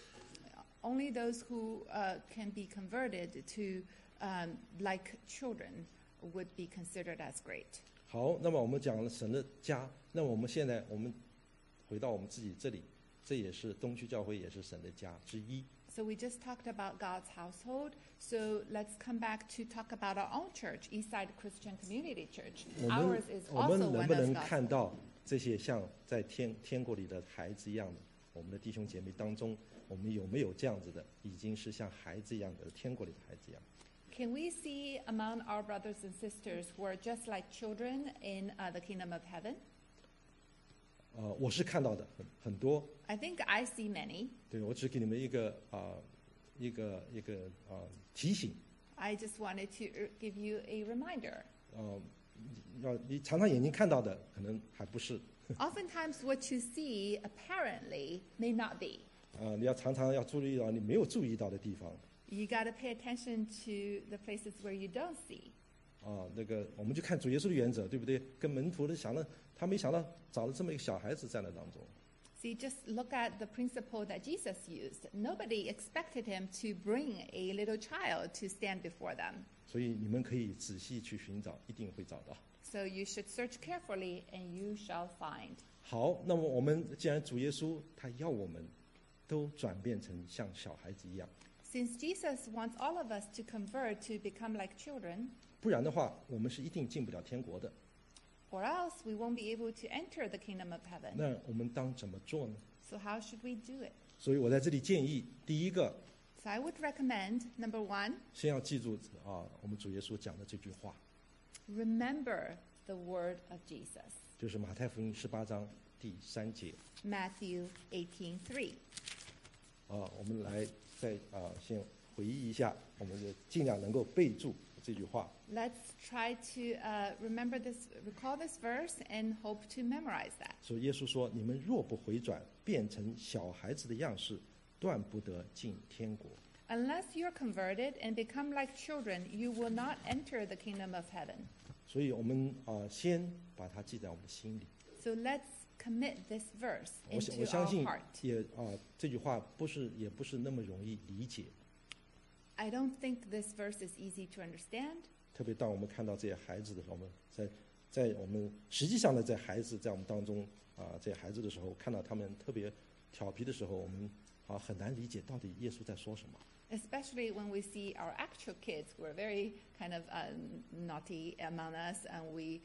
Only those who uh, can be converted to um, like children would be considered as great.
好，那么我们讲了神的家，那么我们现在我们回到我们自己这里，这也是东区教会，也是神的家之一。
So we just talked about God's household. So let's come back to talk about our own church, Eastside Christian Community Church.
我
Ours
们
is
我
also
们能
one
不
of
能
God's.
看到这些像在天天国里的孩子一样的，我们的弟兄姐妹当中，我们有没有这样子的，已经是像孩子一样的天国里的孩子一样？
Can we see among our brothers and sisters who are just like children in uh, the kingdom of heaven?
呃，我是看到的很很多。
I think I see many.
对，我只给你们一个啊、一个一个啊、提醒，
I just wanted to uh, give you a reminder.
呃，要你常常眼睛看到的，可能还不是。
Oftentimes, what you see apparently may not be.
啊、你要常常要注意到你没有注意到的地方。
You got to pay attention to the places where you don't see.
啊，那个我们就看主耶稣的原则，对不对？跟门徒的想了，他没想到找了这么一个小孩子在那当中。
See, just look at the principle that Jesus used. Nobody expected him to bring a little child to stand before them.
所以你们可以仔细去寻找，一定会找到。
So you should search carefully, and you shall find.
好，那么我们既然主耶稣他要我们都转变成像小孩子一样，
Since Jesus wants all of us to convert to become like children,
不然的话，我们是一定进不了天国的。
or else we won't be able to enter the kingdom of heaven.
那我们当怎么做呢？
So how should we do it?
所以我在这里建议，第一个，
So I would recommend, number one,
先要记住啊，我们主耶稣讲的这句话，
remember the word of Jesus.
就是马太福音十八章第三节
Matthew eighteen three.
啊，我们来再啊先回忆一下，我们就尽量能够背住这句话。
Let's try to uh, remember this, recall this verse, and hope to memorize that.
所以耶稣说：“你们若不回转，变成小孩子的样式，断不得进天国。”
Unless you're converted and become like children, you will not enter the kingdom of heaven.
所以我们啊，先把它记在我们的心里。
So let's commit this verse
我想
into
我相
our
信
heart.
也啊，这句话不是也不是那么容易理解，
I don't think this verse is easy to understand.
特别当我们看到这些孩子的时候，我们在在我们实际上呢，在孩子在我们当中啊，这些孩子的时候，看到他们特别调皮的时候，我们啊很难理解到底耶稣在说什么。
Especially when we see our actual kids who are very kind of uh, naughty among us, and we,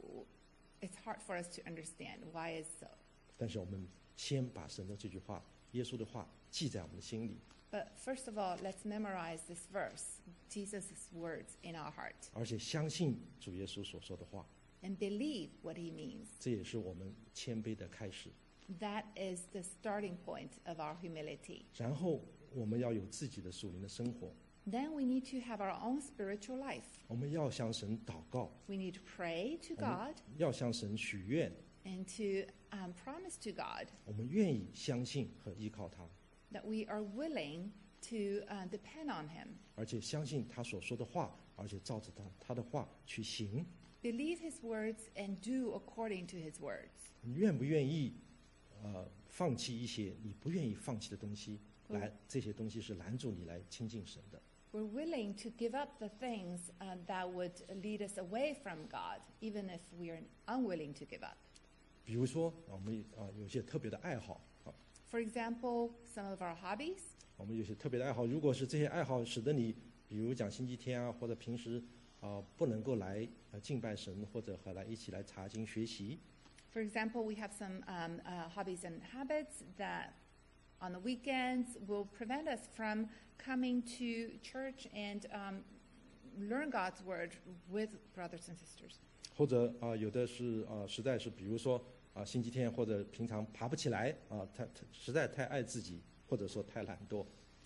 it's hard for us to understand why is so.
但是我们先把神的这句话、耶稣的话记在我们的心里，
But first of all, let's memorize this verse, Jesus' words in our heart,
而且相信主耶稣所说的话，
and believe what he means.
这也是我们谦卑的开始。
That is the starting point of our humility.
然后我们要有自己的属灵的生活，
Then we need to have our own spiritual life.
我们要向神祷告，
We need to pray to
我们
God
要向神许愿，
and to um, promise to God
我们愿意相信和依靠他，
that we are willing to uh, depend on him.
而且相信他所说的话，而且照着他他的话去行。
Believe his words and do according to his words.
你愿不愿意呃放弃一些你不愿意放弃的东西，
嗯
来这些东西是拦住你来亲近神的。
We're willing to give up the things uh, that would lead us away from God, even if we are unwilling to give up.
比如说啊我们啊有些特别的爱好啊，
For example, some of our hobbies.
我们有些特别的爱好，如果是这些爱好使得你，比如讲星期天啊，或者平时啊不能够来呃敬拜神，或者和来一起来查经学习，
For example, we have some um, uh, hobbies and habits that on the weekends will prevent us from coming to church and um, learn God's word with brothers and sisters.
或者啊有的是啊实在是比如说啊星期天或者平常爬不起来啊，太太实在太爱自己，或者说太懒惰，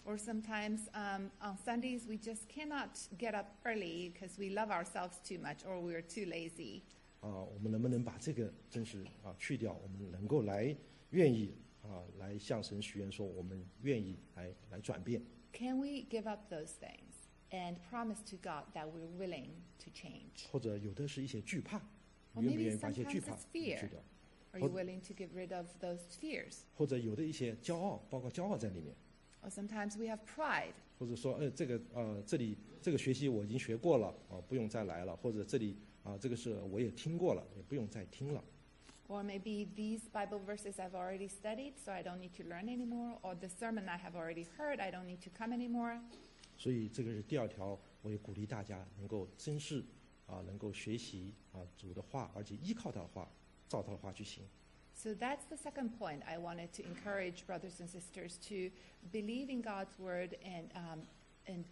Or sometimes um, on Sundays we just cannot get up early because we love ourselves too much or we're too lazy.
啊，我们能不能把这个真是啊去掉？我们能够来愿意啊来向神许愿，说我们愿意来来转变。
Can we give up those things and promise to God that we're willing to change?
或者有的是一些惧怕，
Or
你愿不
maybe
愿意把一些惧
sometimes
怕
it's fear.
去掉？
Are you willing to get rid of those fears?
或者有的一些骄傲，包括骄傲在里面，
Or sometimes we have pride.
或者说，呃，这个呃，这里这个学习我已经学过了，啊、不用再来了，或者这里啊、这个是我也听过了，也不用再听了。
Or maybe these Bible verses I've already studied, so I don't need to learn anymore. Or the sermon I have already heard, I don't need to come anymore.
所以这个是第二条，我也鼓励大家能够珍视啊、能够学习啊、主的话，而且依靠他的话，照他的话去行。
So that's the second point. I wanted to encourage brothers and sisters to believe in God's word and um, and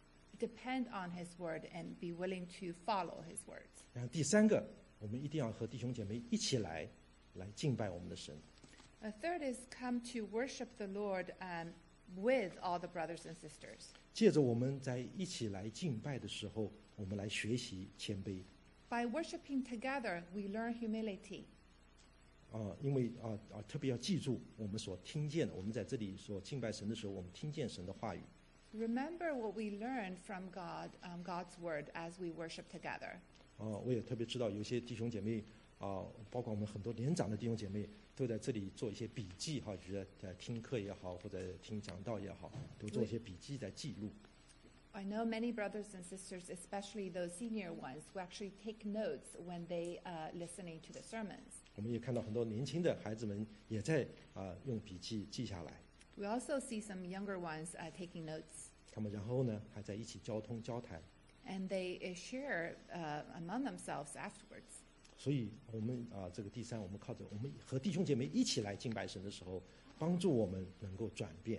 depend on His word and be willing to follow His words.
然后第三个，我们一定要和弟兄姐妹一起来来敬拜我们的神。
A third is come to worship the Lord um, with all the brothers and sisters.
借着我们在一起来敬拜的时候，我们来学习谦卑。
By worshiping together, we learn humility.
啊、因为啊啊、特别要记住我们所听见的，我们在这里所敬拜神的时候，我们听见神的话语。
Remember what we learned from God, um, God's word, as we worship together.
啊、我也特别知道有些弟兄姐妹啊、包括我们很多年长的弟兄姐妹，都在这里做一些笔记哈，就是在听课也好，或者听讲道也好，都做一些笔记在记录。
I know many brothers and sisters, especially those senior ones, who actually take notes when they uh, listening to the sermons.
我们也看到很多年轻的孩子们也在啊、用笔记记下来，
We also see some younger ones uh, taking notes,
他们然后呢还在一起交通交谈。
and they uh, share uh, among themselves afterwards.
所以我们啊、这个第三，我们靠着我们和弟兄姐妹一起来敬拜神的时候，帮助我们能够转变。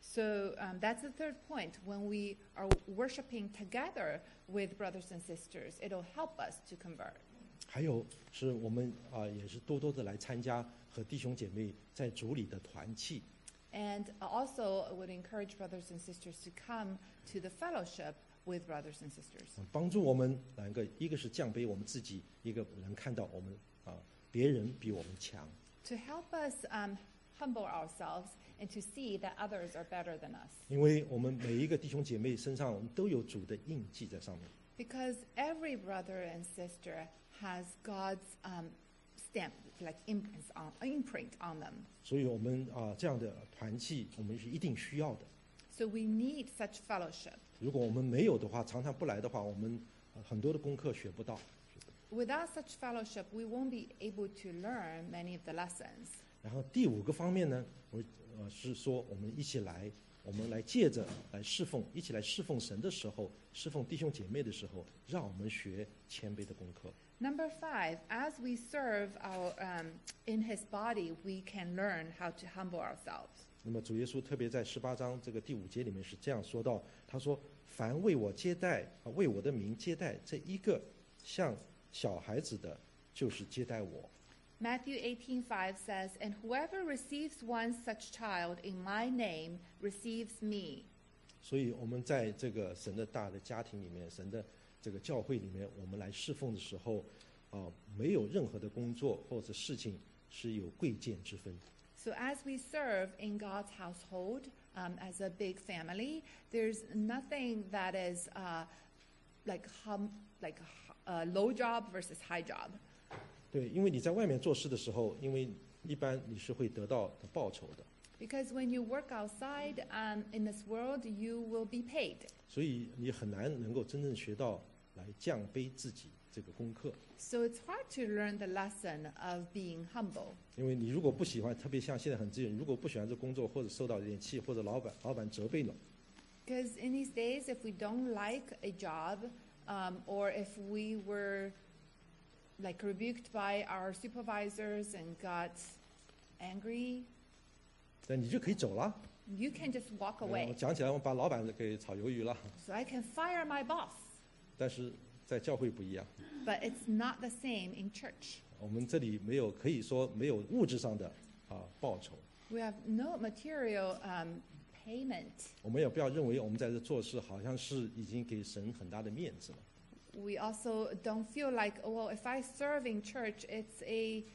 So um, that's the third point. When we are worshiping together with brothers and sisters, it'll help us to convert.
还有是我们啊、也是多多的来参加和弟兄姐妹在主里的团契。
And also, I would encourage brothers and sisters to come to the fellowship with brothers and sisters.
嗯帮助我们两个，一个是降卑我们自己，一个能看到我们啊、别人比我们强。
To help us um, humble ourselves and to see that others are better than us.
因为我们每一个弟兄姐妹身上，我们都有主的印记在上面。
Because every brother and sister has God's um, stamp, like imprints on, imprint on them.
所以我们啊、这样的团契，我们是一定需要的。
So we need such fellowship.
如果我们没有的话，常常不来的话，我们、呃很多的功课学不到。
Without such fellowship, we won't be able to learn many of the lessons.
然后第五个方面呢，我呃是说我们一起来，我们来借着来侍奉，一起来侍奉神的时候，侍奉弟兄姐妹的时候，让我们学谦卑的功课。
Number five, as we serve our um, in His body, we can learn how to humble ourselves.
那么主耶稣特别在十八章这个第五节里面是这样说到，他说：“凡为我接待啊，为我的名接待这一个像小孩子的，就是接待我。”
Matthew eighteen five says, "And whoever receives one such child in my name receives me."
所以我们在这个神的大的家庭里面，神的这个教会里面，我们来侍奉的时候，啊、没有任何的工作或者事情是有贵贱之分。
So as we serve in God's household um, as a big family, there's nothing that is uh, like hum, like a low job versus high job.
对，因为你在外面做事的时候，因为一般你是会得到的报酬的，
Because when you work outside um, in this world, you will be paid.
所以你很难能够真正学到来降卑自己这个功课。
So it's hard to learn the lesson of being humble.
因为你如果不喜欢，特别像现在很自由，你如果不喜欢这工作，或者受到一点气，或者老板老板责备了，
Because in these days, if we don't like a job, um, or if we were like rebuked by our supervisors and got angry,
那你就可以走了。
you can just walk
呃我
away.
讲起来，我把老板给炒鱿鱼了，
So I can fire my boss.
但是在教会不一样，
But it's not the same in church.
我们这里没有可以说没有物质上的啊报酬，
We have no material um, payment.
我们也不要认为我们在这做事好像是已经给神很大的面子了。
We also don't feel like, oh, well, if I serve in church, it's a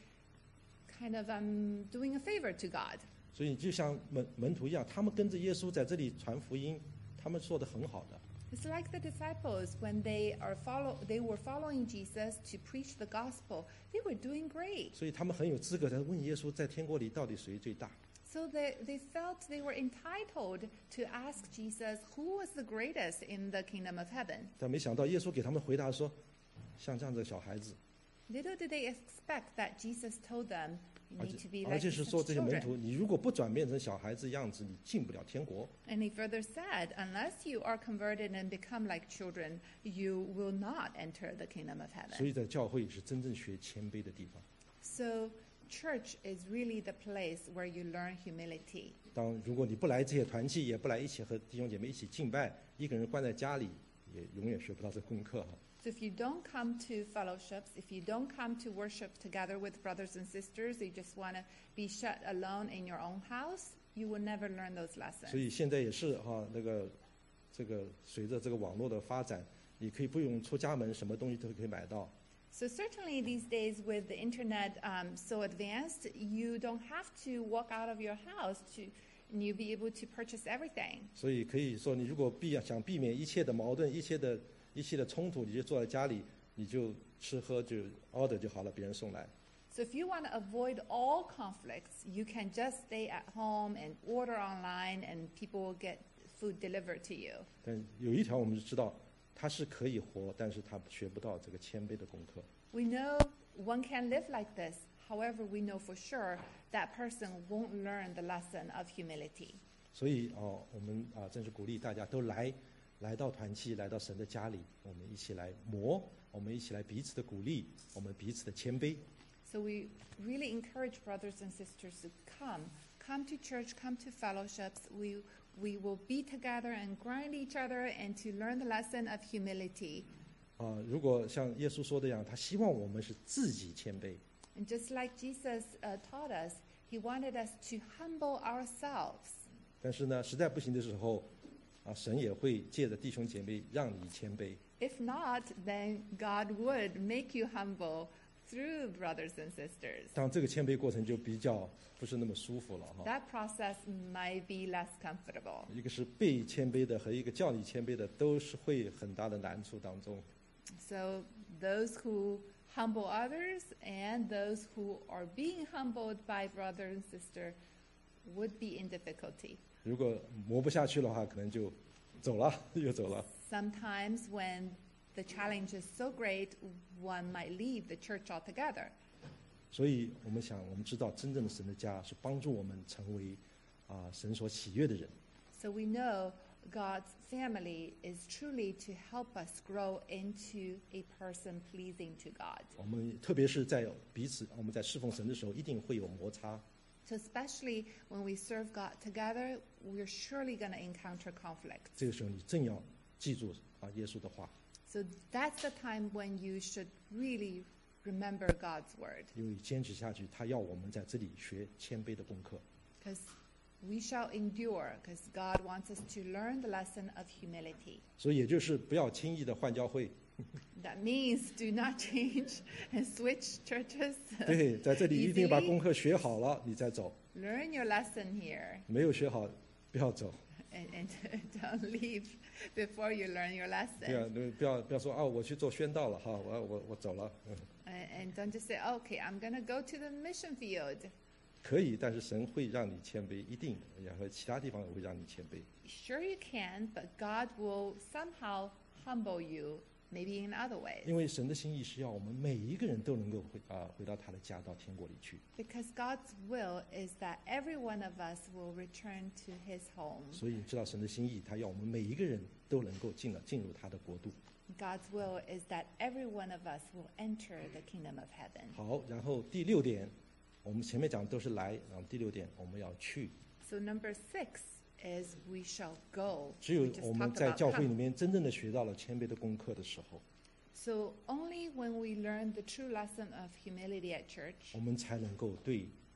kind of um, doing a favor to God.
所以就像门门徒一样，他们跟着耶稣在这里传福音，他们做得很好的。
It's like the disciples when they are follow they were following Jesus to preach the gospel. They were doing great.
所以他们很有资格在问耶稣，在天国里到底谁最大？
So they, they felt they were entitled to ask Jesus who was the greatest in the kingdom of heaven.
但没想到耶稣给他们回答说，像这样的小孩子，
Little did they expect that Jesus told them, you
而
need
且
to be
而
like
且是
such
说这些门
children.
徒，你如果不转变成小孩子样子，你进不了天国。
And he further said, unless you are converted and become like children, you will not enter the kingdom of
所
heaven.
以在教会是真正学谦卑的地方。
So church is really the place where you learn humility.
当如果你不来这些团契，也不来一起和弟兄姐妹一起敬拜，一个人关在家里，也永远学不到这功课哈。
So if you don't come to fellowships, if you don't come to worship together with brothers and sisters, you just want to be shut alone in your own house, you will never learn those
所
lessons.
以现在也是哈，那个这个随着这个网络的发展，你可以不用出家门，什么东西都可以买到。
So certainly these days with the internet um, so advanced, you don't have to walk out of your house to, and you'll be able to purchase everything.
所以可以说，你如果避想避免一切的矛盾、一切的一切的冲突，你就坐在家里，你就吃喝就 order 就好了，别人送来。
So if you want to avoid all conflicts, you can just stay at home and order online and people will get food delivered to you.
但有一条我们就知道，他是可以活，但是他学不到这个谦卑的功课。
We know one can live like this. However, we know for sure that person won't learn the lesson of humility.
所以哦，我们啊，真是鼓励大家都来，来到团契，来到神的家里，我们一起来磨，我们一起来彼此的鼓励，我们彼此的谦卑。
So we really encourage brothers and sisters to come. Come to church, come to fellowships. We, we will be together and grind each other and to learn the lesson of humility.
啊，如果像耶稣说的一样，他希望我们是自己谦卑。
And just like Jesus uh, taught us, he wanted us to humble ourselves.
但是呢，实在不行的时候，啊，神也会借着弟兄姐妹让你谦卑。
If not, then God would make you humble through brothers and sisters.
当这个谦卑过程就比较不是那么舒服了哈。
That process might be less comfortable.
一个是被谦卑的和一个叫你谦卑的，都是会很大的难处当中。
So those who humble others and those who are being humbled by brother and sister would be in difficulty.
如果磨不下去的话，可能就走了，又走了。
Sometimes when the challenge is so great, one might leave the church altogether.
所以我们想，我们知道真正的神的家是帮助我们成为啊神所喜悦的人。
So we know God's family is truly to help us grow into a person pleasing to God.
我们特别是在彼此我们在侍奉神的时候，一定会有摩擦。
So especially when we serve God together, we're surely going to encounter conflict.
这个时候，你正要记住啊耶稣的话，
So that's the time when you should really remember God's word.
因为坚持下去，他要我们在这里学谦卑的功课。
Because we shall endure, because God wants us to learn the lesson of humility.
所以也就是不要轻易的换教会。
That means do not change and switch churches.
对，在这里一定把
Easily
功课学好了，你再走。
Learn your lesson here
没有学好，不要走。
and, and don't leave before you learn your
对啊
lesson.，
不要不要说啊，我去做宣道了哈，我我我走了。嗯，
And, and don't just say, okay, I'm going to go to the mission field.
可以，但是神会让你谦卑，一定的，然后其他地方也会让你谦卑。
Sure you can, but God will somehow humble you, maybe in other ways.
因为神的心意是要我们每一个人都能够回啊回到他的家，到天国里去。
Because God's will is that every one of us will return to his home.
所以你知道神的心意，他要我们每一个人都能够进了进入他的国度。
God's will is that every one of us will enter the kingdom of heaven.
好，然后第六点，我们前面讲的都是来，然后第六点我们要去。
So number six is we shall go.
只有
We just
我们
talked
在
about
教会里
come.
面真正的学到了谦卑的功课的时候，
So only when we learn the true lesson of humility at church,
我们才能够对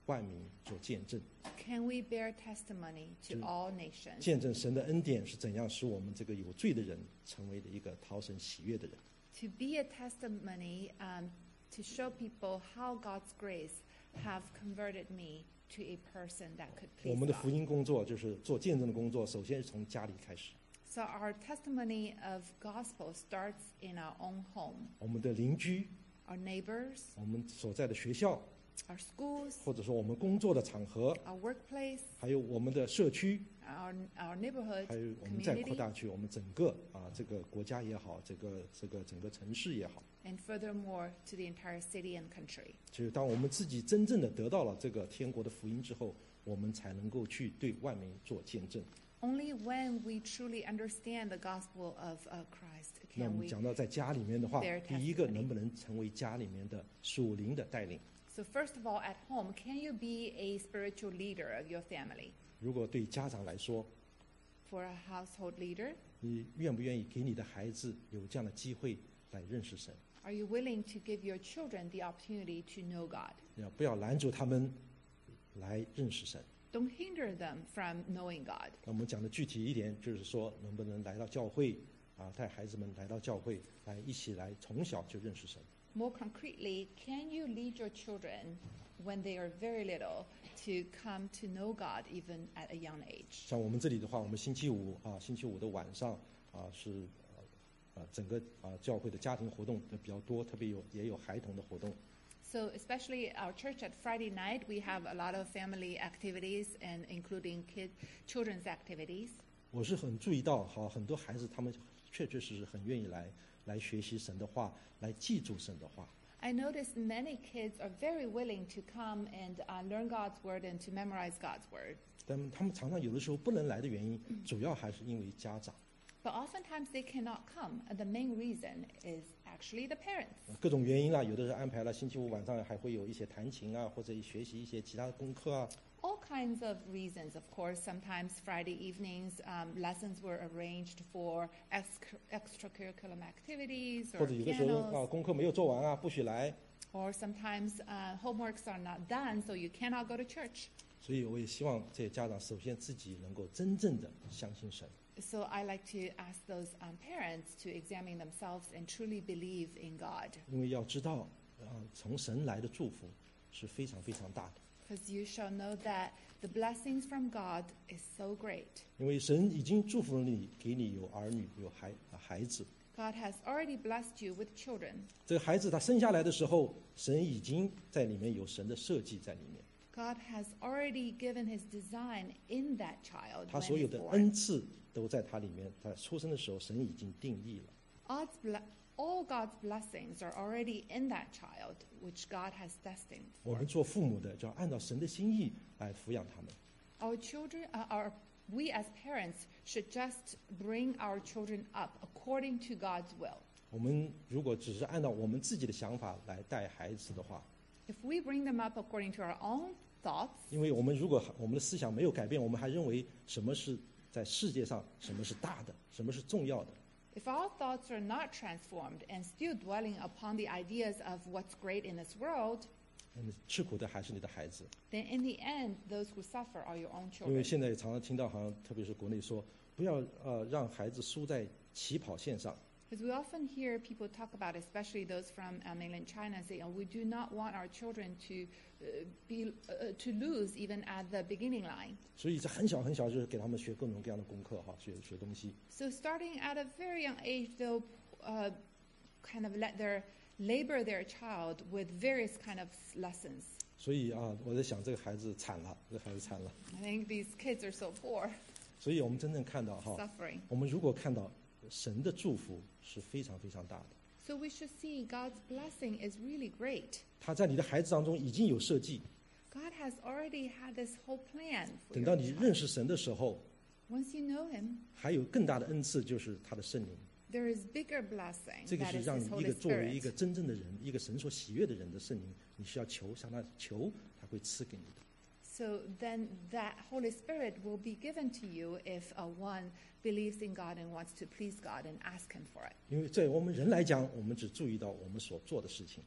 万民做见证，
Can we bear testimony to all nations?
见证神的恩典是怎样使我们这个有罪的人成为了一个讨神喜悦的人。
To be a testimony, um, to show people how God's grace have converted me to a person that could
我
please
们的福
God.
音工作就是做见证的工作，首先是从家里开始。
So our testimony of gospel starts in our own home,
我们的邻居，
our neighbors,
我们所在的学校，
our schools,
或者说我们工作的场合，
our workplace,
还有我们的社区，
our, our neighborhood,
还有我们再扩
community,
大去我们整个啊这个国家也好，这个这个整个城市也好，
and furthermore to the entire city and country.
就是当我们自己真正的得到了这个天国的福音之后，我们才能够去对万民做见证。
Only when we truly understand the gospel of uh, Christ
那我
can
们
we.
讲到在家里面的话
bear，
第一个
testimony
能不能成为家里面的属灵的带领？
So first of all, at home, can you be a spiritual leader of your family?
如果对家长来说，
For a household leader,
你愿不愿意给你的孩子有这样的机会来认识神？
are you willing to give your children the opportunity to know God?
要不要拦住他们来认识神？
Don't hinder them from knowing God.
那我们讲的具体一点，就是说能不能来到教会啊，带孩子们来到教会，来一起来从小就认识神。
More concretely, can you lead your children when they are very little to come to know God even at a young age?
像我们这里的话，我们星期五啊，星期五的晚上啊是呃呃整个啊教会的家庭活动比较多，特别有也有孩童的活动。
So especially our church at Friday night, we have a lot of family activities and including kid, children's activities.
我是很注意到，哈，很多孩子他们确确实实很愿意来来学习神的话，来记住神的话。
I noticed many kids are very willing to come and uh, learn God's word and to memorize God's word.
但他们常常有的时候不能来的原因，主要还是因为家长，
But oftentimes they cannot come, and the main reason is actually the parents.
各种原因啦，有的人安排了星期五晚上还会有一些弹琴啊，或者学习一些其他的功课啊。
All kinds of reasons, of course. Sometimes Friday evenings um, lessons were arranged for ex- extracurricular activities
或
or
者有的时候啊，
pianos.
功课没有做完啊，不许来。
Or sometimes uh, homeworks are not done, so you cannot go to church.
所以我也希望这些家长首先自己能够真正的相信神，
So I like to ask those um, parents to examine themselves and truly believe in God.
因为要知道啊，从神来的祝福是非常非常大的。
Because you shall know that the blessings from God is so great.
因为神已经祝福了你，给你有儿女，有孩啊孩子。
God has already blessed you with children.
这个孩子他生下来的时候，神已经在里面有神的设计在里面，
God has already given his design in that child
他
when
所有
he's
的
born.
恩赐都在他里面。他出生的时候，神已经定义了。
God's ble- all God's blessings are already in that child, which God has destined
我
for.
们做父母的，就要按照神的心意来抚养他们。
Our children, uh, our, we as parents should just bring our children up according to God's will.
我们如果只是按照我们自己的想法来带孩子的话，
If we bring them up according to our own thoughts,
因为我们如果我们的思想没有改变，我们还认为什么是在世界上，什么是大的，什么是重要的，
if our thoughts are not transformed and still dwelling upon the ideas of what's great in this world,
嗯，吃苦的还是你的孩子。
then in the end, those who suffer are your own
因为
children.
现在也常常听到，好像特别是国内说，不要呃让孩子输在起跑线上。
Because we often hear people talk about, especially those from uh, mainland China, say, oh, we do not want our children to uh, be uh, to lose even at the beginning line.
所以在很小很小就是给他们学各种各样的功课哈，学学东西。
So starting at a very young age, they'll uh, kind of let their labor their child with various kind of lessons.
所以啊，我在想这个孩子惨了，这个孩子惨了。
I think these kids are so poor,
所以我们真正看到哈，
suffering.
我们如果看到神的祝福是非常非常大的，
So we should see God's blessing is really great.
他在你的孩子当中已经有设计。
God has already had this whole plan for
等
your
到你
child.
认识神的时候，
Once you know Him,
还有更大的恩赐，就是他的圣灵。
there is bigger blessing
这个
that
是
is
让
His
你一
Holy
个作为一
Spirit.
个真正的人，一个神所喜悦的人的圣灵，你需要求，向他求，他会赐给你的。
So then that Holy Spirit will be given to you if uh, one believes in God and wants to please God and ask Him for it.
因为在我们人来讲，我们只注意到我们所做的事情，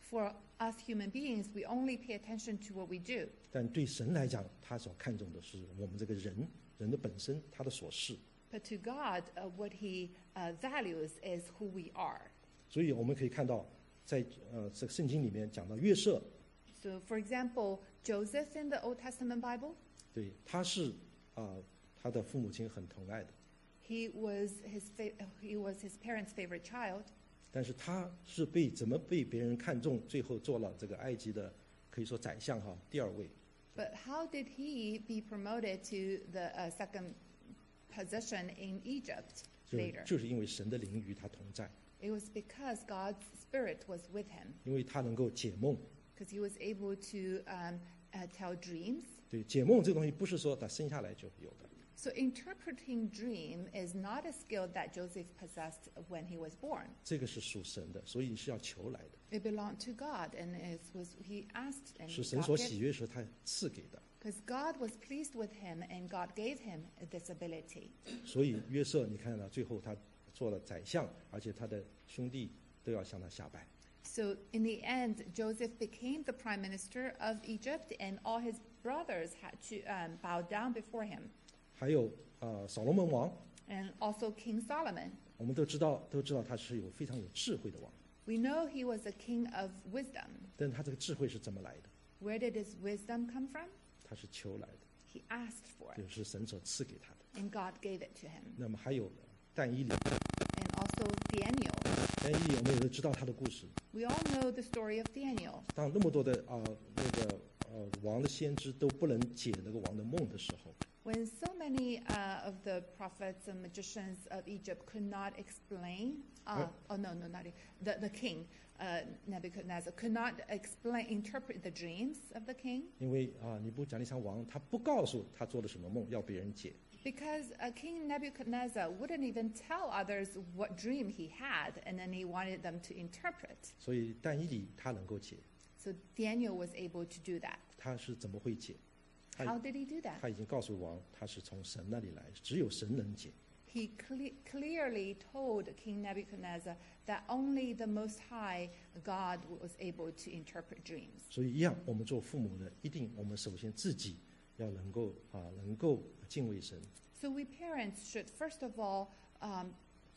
For us human beings, we only pay attention to what we do.
但对神来讲，他所看重的是我们这个人，人的本身，他的所是。
But to God, uh, what he uh, values is who we are.
所以我们可以看到，在呃这个圣经里面讲到约瑟，
So, for example, Joseph in the Old Testament Bible,
对，他是啊、他的父母亲很疼爱的，
he was his fa- he was his parents' favorite child.
但是他是被怎么被别人看中，最后做了这个埃及的可以说宰相哈第二位。
But how did he be promoted to the uh, second position in Egypt
就
later?
就是因为神的灵与他同在，
It was because God's Spirit was with him,
因为他能够解梦。
because he was able to um, uh, tell dreams.
对，解梦这个东西不是说他生下来就有的，
So interpreting dream is not a skill that Joseph possessed when he was born.
这个是属神的，所以是要求来的，
It belonged to God, and it was he asked and
是神
God
所
gave,
喜悦时他赐给的。
because God was pleased with him, and God gave him this ability.
所以约瑟，你看到最后他做了宰相，而且他的兄弟都要向他下拜。
So in the end, Joseph became the prime minister of Egypt, and all his brothers had to um, bow down before him.
还有呃，扫罗门王，
And also King Solomon.
我们都知道，都知道他是有非常有智慧的王，
We know he was a king of wisdom.
但他这个智慧是怎么来的？
Where did his wisdom come from?
他是求来的，
He asked for it,
就是神所赐给他的。
and God gave it to him.
那么还有但以理，
And also Daniel.
但以理我们也都知道他的故事。
We all know the story of Daniel.
当那么多的啊、那个呃王的先知都不能解那个王的梦的时候，
When so many uh, of the prophets and magicians of Egypt could not explain, uh,
Huh?
oh no, no, not e- the, the king, uh, Nebuchadnezzar, could not explain, interpret the dreams of the king,
因为啊、尼布甲尼撒王他不告诉他做了什么梦，要别人解，
because uh, King Nebuchadnezzar wouldn't even tell others what dream he had, and then he wanted them to interpret.
所以但以理他能够解，
So Daniel was able to do that.
他是怎么会解？他
How did he do that?
他已经告诉王，他是从神那里来，只有神能解。
He cle- clearly told King Nebuchadnezzar that only the Most High God was able to interpret dreams.
所以一样，我们做父母的，一定我们首先自己要能够啊，能够敬畏神，
So we parents should first of all um,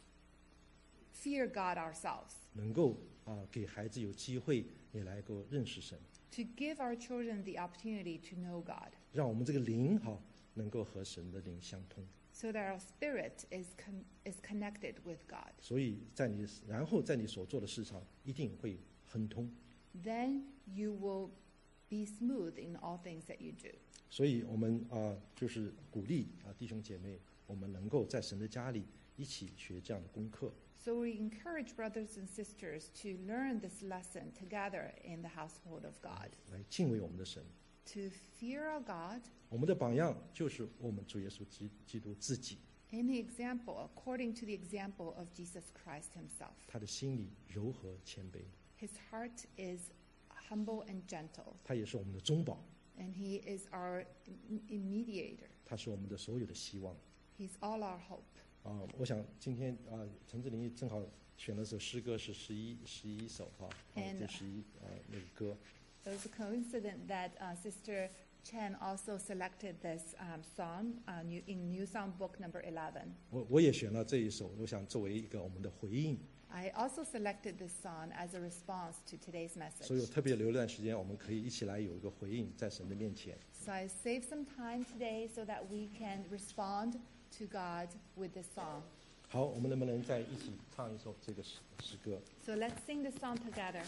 fear God ourselves,
能够啊给孩子有机会也来够认识神，
to give our children the opportunity to know God,
让我们这个灵哈、能够和神的灵相通。
so that our spirit is con- is connected with God.
所以在你然后在你所做的事上一定会亨通。
Then you will be smooth in all things that you do.
所以我们啊就是鼓励啊弟兄姐妹，我们能够在神的家里一起学这样的功课。
So we encourage brothers and sisters to learn this lesson together in the household of God,
来敬畏我们的神。
to fear our God.
我们的榜样就是我们主耶稣基基督自己，
In the example, according to the example of Jesus Christ himself.
他的心里柔和谦卑，
His heart is humble and gentle,
他也是我们的中保，
and he is our m- m- mediator.
他是我们的所有的希望。
He's all our hope.
啊，我想今天啊，陈志玲正好选了首诗歌是十一十一首哈，啊，
And-
这十一啊那个歌，
It was a coincidence that uh, Sister Chen also selected this um, song uh, new, in New Song Book number eleven.
我我也选了这一首，我想作为一个我们的回应，
I also selected this song as a response to today's
所以我
message.
特别留一段时间，我们可以一起来有一个回应，在神的面前。
So I saved some time today so that we can respond to God with this song.
好，我们能不能再一起唱一首这个诗诗歌？
So let's sing this song together.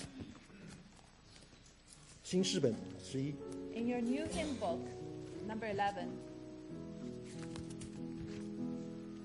新诗本十一。
In your new hymn book, number eleven.